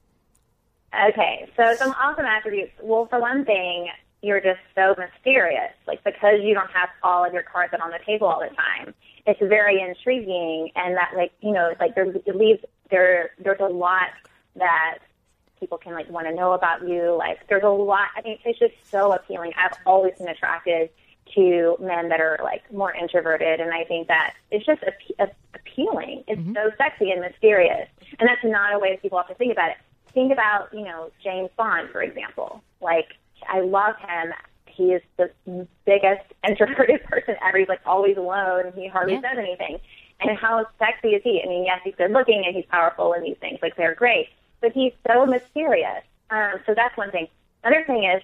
Okay, so some awesome attributes. Well, for one thing, you're just so mysterious. Like, because you don't have all of your cards out on the table all the time, it's very intriguing. And that, like, you know, it's like there, it leaves there. There's a lot that people can like want to know about you. Like, there's a lot. I mean, it's just so appealing. I've always been attracted to men that are like more introverted, and I think that it's just appe- a- appealing. It's so sexy and mysterious, and that's not a way people have to think about it. Think about, you know, James Bond, for example. Like, I love him. He is the biggest introverted person ever. He's like always alone. He hardly Yeah. says anything. And how sexy is he? I mean, yes, he's good looking and he's powerful and these things. Like, they're great, but he's so mysterious. Um, so that's one thing. Another thing is,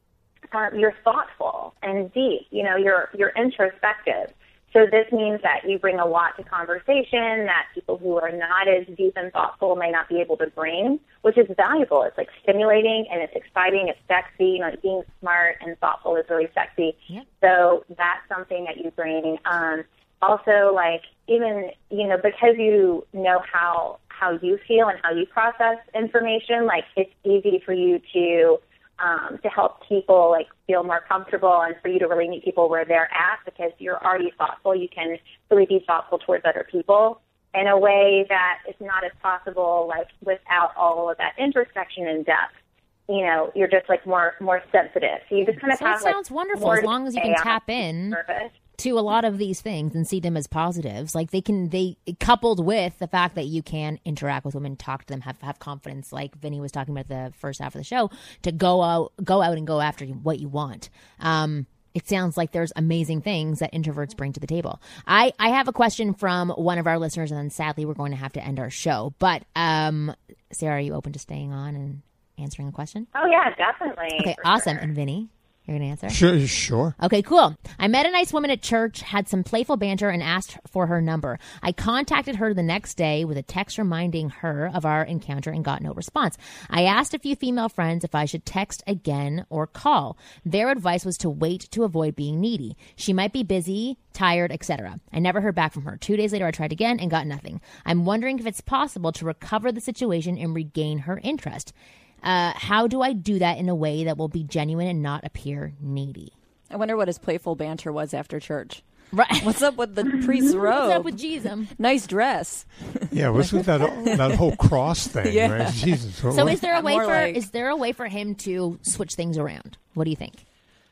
Um, you're thoughtful and deep. You know, you're you're introspective. So this means that you bring a lot to conversation that people who are not as deep and thoughtful may not be able to bring, which is valuable. It's like stimulating and it's exciting. It's sexy. You know, being smart and thoughtful is really sexy. Yep. So that's something that you bring. Um, also, like, even, you know, because you know how how you feel and how you process information, like, it's easy for you to Um, to help people like feel more comfortable and for you to really meet people where they're at, because you're already thoughtful. You can really be thoughtful towards other people in a way that is not as possible like without all of that introspection and depth. You know, you're just like more more sensitive. So you just kind of So have that like, sounds wonderful more as to long as you say can on tap the in surface. to a lot of these things and see them as positives. Like they can, they coupled with the fact that you can interact with women, talk to them, have have confidence. Like Vinny was talking about the first half of the show, to go out, go out and go after what you want. Um, it sounds like there's amazing things that introverts bring to the table. I, I have a question from one of our listeners, and then sadly we're going to have to end our show. But um, Sarah, are you open to staying on and answering the question? Oh yeah, definitely. Okay, for awesome. sure. And Vinny, you're going to answer? Sure, sure. Okay, cool. I met a nice woman at church, had some playful banter, and asked for her number. I contacted her the next day with a text reminding her of our encounter and got no response. I asked a few female friends if I should text again or call. Their advice was to wait to avoid being needy. She might be busy, tired, et cetera. I never heard back from her. Two days later, I tried again and got nothing. I'm wondering if it's possible to recover the situation and regain her interest. Uh, how do I do that in a way that will be genuine and not appear needy? I wonder what his playful banter was after church. Right. What's up with the priest's robe? What's up with Jesus? Nice dress. Yeah, what's with that that whole cross thing? Yeah. Right? Jesus. what- So what- is there a way More for like- is there a way for him to switch things around? What do you think?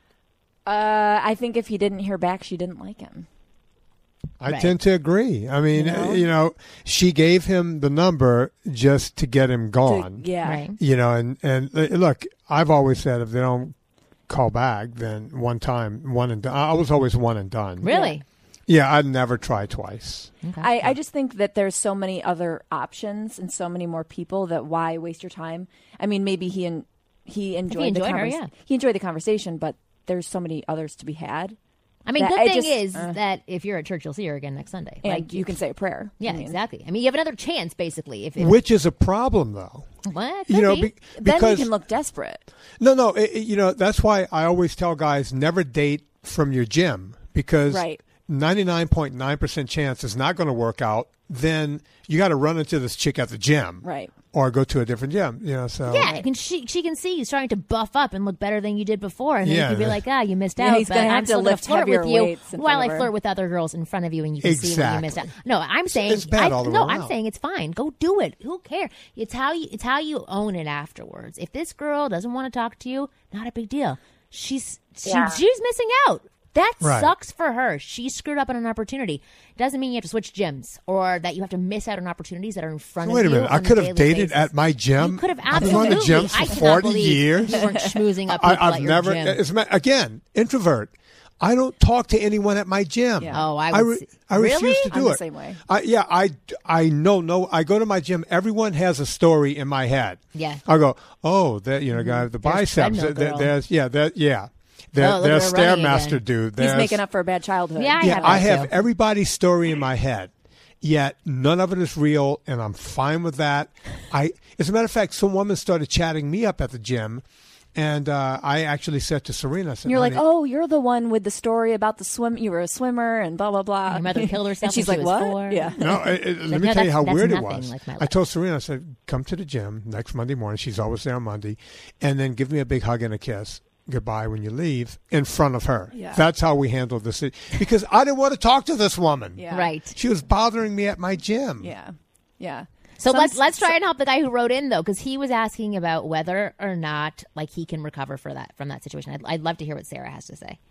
Uh, I think if he didn't hear back, she didn't like him. I Right. tend to agree. I mean, You know? you know, she gave him the number just to get him gone. To- yeah. Right. You know, and and uh, look, I've always said if they don't call back, then one time, one and done. I was always one and done. Really? Yeah, I'd never try twice. Okay. I, I just think that there's so many other options and so many more people that why waste your time? I mean, maybe he and he enjoyed, enjoyed the her, convers- yeah. he enjoyed the conversation, but there's so many others to be had. I mean, that good I thing just- is uh. that if you're at church, you'll see her again next Sunday. And Like you can say a prayer. Yeah, I mean, exactly. I mean, you have another chance, basically. If, if Which is a problem, though. what You know, be. be, Then you because can look desperate. no, no. It, it- you know, that's why I always tell guys never date from your gym because Right. ninety-nine point nine percent chance it's not going to work out. Then you got to run into this chick at the gym, Right. Or go to a different gym. You know, so Yeah, can she she can see you starting to buff up and look better than you did before, and then Yeah, you can be yeah. like, ah, you missed Yeah, out. he's but gonna have I'm to still gonna lift flirt heavier with you weights in while front I of her. flirt with other girls in front of you, and you can see what you missed out. Exactly. No, I'm saying it's bad I, all the way no, I'm around. saying it's fine. Go do it. Who cares? It's how you it's how you own it afterwards. If this girl doesn't want to talk to you, not a big deal. She's she, Yeah. she's missing out. That Right. sucks for her. She screwed up on an opportunity. Doesn't mean you have to switch gyms or that you have to miss out on opportunities that are in front wait a of you. minute. I on a could have daily dated basis. at my gym. You could have I've absolutely. been going to gyms I for cannot forty believe years. You weren't schmoozing up people I, I've at your never. gym. It's, ma- again, introvert. I don't talk to anyone at my gym. Yeah. Oh, I I, would re- see- I refuse Really? to do I'm the it. same way. I, yeah, I, I know. No, I go to my gym. Everyone has a story in my head. Yeah. I go, oh, that you know, guy with the There's biceps. treadmill There- girl. there's yeah, that yeah. There, Oh, look at there's her running Stairmaster again. dude. He's There's, making up for a bad childhood. Yeah, I yeah, have I that have too. everybody's story in my head, yet none of it is real, and I'm fine with that. I, as a matter of fact, some woman started chatting me up at the gym, and uh, I actually said to Serena, I said, And you're like, "Honey, oh, you're the one with the story about the swim. You were a swimmer and blah blah blah. Your mother killed herself And she's when like, she was what? four. Yeah. No, it, it- let Like, me no, tell you that's- how that's weird it nothing was. like my I life. told Serena, I said, come to the gym next Monday morning. She's always there on Monday. And then give me a big hug and a kiss. Goodbye when you leave in front of her. Yeah. That's how we handled this. Because I didn't want to talk to this woman. Yeah. Right. She was bothering me at my gym. Yeah. Yeah. So Some- let's let's try and help the guy who wrote in though, because he was asking about whether or not like he can recover for that from that situation. I'd, I'd love to hear what Sarah has to say.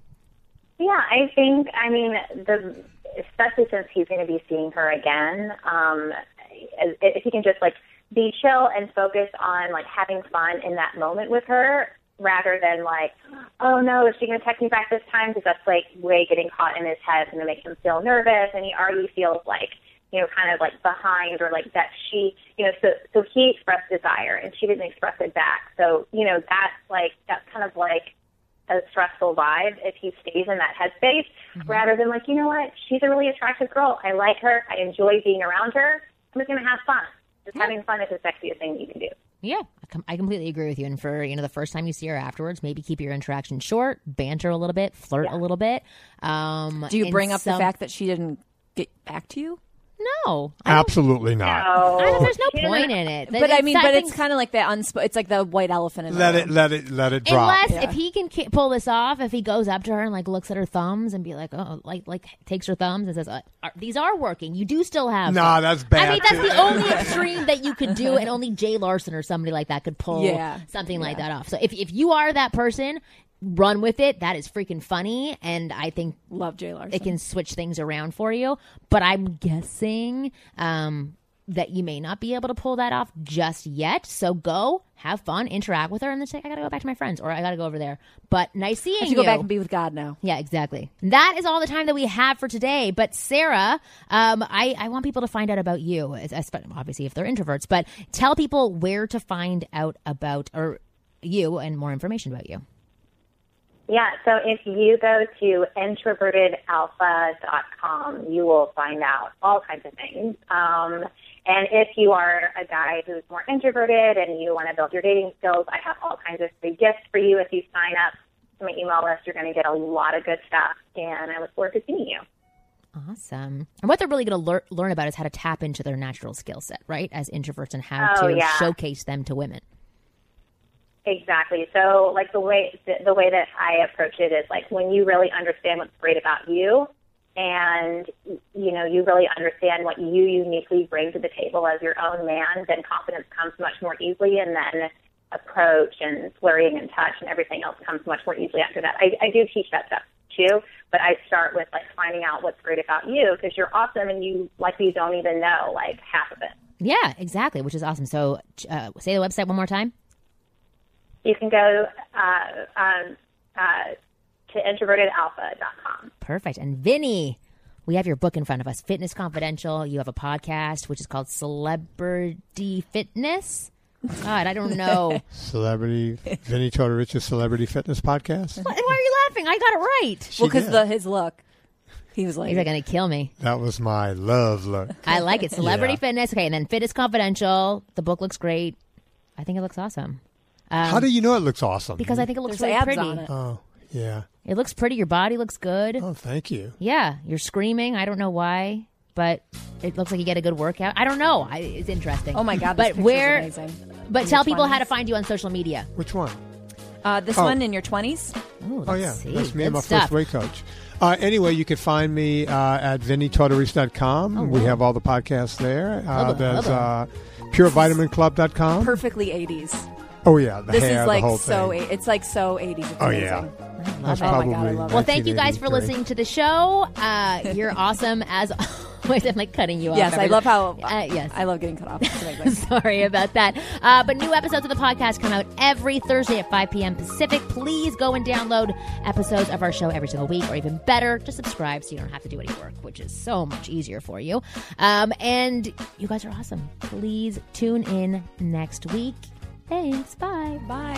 Yeah, I think, I mean, the especially since he's going to be seeing her again, um, if if he can just, like, be chill and focus on, like, having fun in that moment with her rather than, like, oh, no, is she going to text me back this time? Because that's, like, way getting caught in his head and to make him feel nervous, and he already feels, like, you know, kind of, like, behind or, like, that she, you know, so, so he expressed desire and she didn't express it back. So, you know, that's, like, that's kind of, like, a stressful vibe if he stays in that headspace mm-hmm. rather than like, you know what, she's a really attractive girl. I like her. I enjoy being around her. I'm just going to have fun. Just yeah. having fun is the sexiest thing you can do. Yeah, I, com- I completely agree with you. And for, you know, the first time you see her afterwards, maybe keep your interaction short, banter a little bit, flirt yeah. a little bit. Um, Do you bring up some... the fact that she didn't get back to you? No, absolutely not. No. I don't, there's no point in it. But it's, I mean, I but think, it's kind of like that. Unsp- it's like the white elephant in the Let room. it, let it, let it drop. Unless Yeah. if he can ki- pull this off, if he goes up to her and like looks at her thumbs and be like, oh, like like takes her thumbs and says, uh, are, these are working. You do still have. Nah, them. that's bad, I mean, that's too. the only extreme that you could do, and only Jay Larson or somebody like that could pull Yeah. something like that off. So if if you are that person, run with it. That is freaking funny, and I think Love Jay Larson. it can switch things around for you. But I'm guessing um, that you may not be able to pull that off just yet. So go, have fun, interact with her, and then say, I got to go back to my friends, or I got to go over there. But nice seeing I have to you. go back and be with God now. Yeah, exactly. That is all the time that we have for today. But Sarah, um, I, I want people to find out about you, as- as- obviously if they're introverts, but tell people where to find out about or you and more information about you. Yeah, so if you go to introverted alpha dot com, you will find out all kinds of things. Um, and if you are a guy who's more introverted and you want to build your dating skills, I have all kinds of free gifts for you. If you sign up to my email list, you're going to get a lot of good stuff, and I look forward to seeing you. Awesome. And what they're really going to lear- learn about is how to tap into their natural skill set, right, as introverts, and how Oh, to yeah. showcase them to women. Exactly. So, like the way the, the way that I approach it is like when you really understand what's great about you, and you know you really understand what you uniquely bring to the table as your own man, then confidence comes much more easily, and then approach and flirting and touch and everything else comes much more easily after that. I, I do teach that stuff too, but I start with like finding out what's great about you because you're awesome, and you likely don't even know like half of it. Yeah, exactly, which is awesome. So uh, say the website one more time. You can go uh, um, uh, to introverted alpha dot com. Perfect. And Vinny, We have your book in front of us, Fitness Confidential. You have a podcast, which is called Celebrity Fitness. God, I don't know. Celebrity, Vinny Tortorich's Celebrity Fitness Podcast. Why, why are you laughing? I got it right. She Well, because did. the his look, he was like, You're going to kill me. That was my love look. I like it. Celebrity Yeah. Fitness. Okay, and then Fitness Confidential. The book looks great. I think it looks awesome. Um, How do you know it looks awesome? Because I think it looks There's really abs pretty. on it. Oh, yeah. It looks pretty. Your body looks good. Oh, thank you. Yeah, you're screaming. I don't know why, but it looks like you get a good workout. I don't know. I, it's interesting. oh my god, this But picture's where? amazing. But In tell your people how to twenties. find you on social media. Which one? Uh, this Oh. one in your twenties. Ooh, Oh, let's yeah. see. That's me Good and my stuff. first weight coach. Uh, anyway, you can find me uh, at vinny tortorice dot com. Oh, we wow. have all the podcasts there. Uh, Hubba, there's hubba. uh, pure vitamin club dot com. Perfectly eighties. Oh, yeah. The This hair, is like the whole so. thing. It's like so eighties. It's Oh, amazing. yeah. That's Oh, my probably God, I love it. Well, thank you guys for nineteen listening to the show. Uh, you're awesome as always. I'm like cutting you off. Yes, I every- love how. Uh, yes. I love getting cut off. It's amazing. Sorry about that. Uh, but new episodes of the podcast come out every Thursday at five p.m. Pacific. Please go and download episodes of our show every single week, or even better, just subscribe so you don't have to do any work, which is so much easier for you. Um, and you guys are awesome. Please tune in next week. Thanks. Bye. Bye.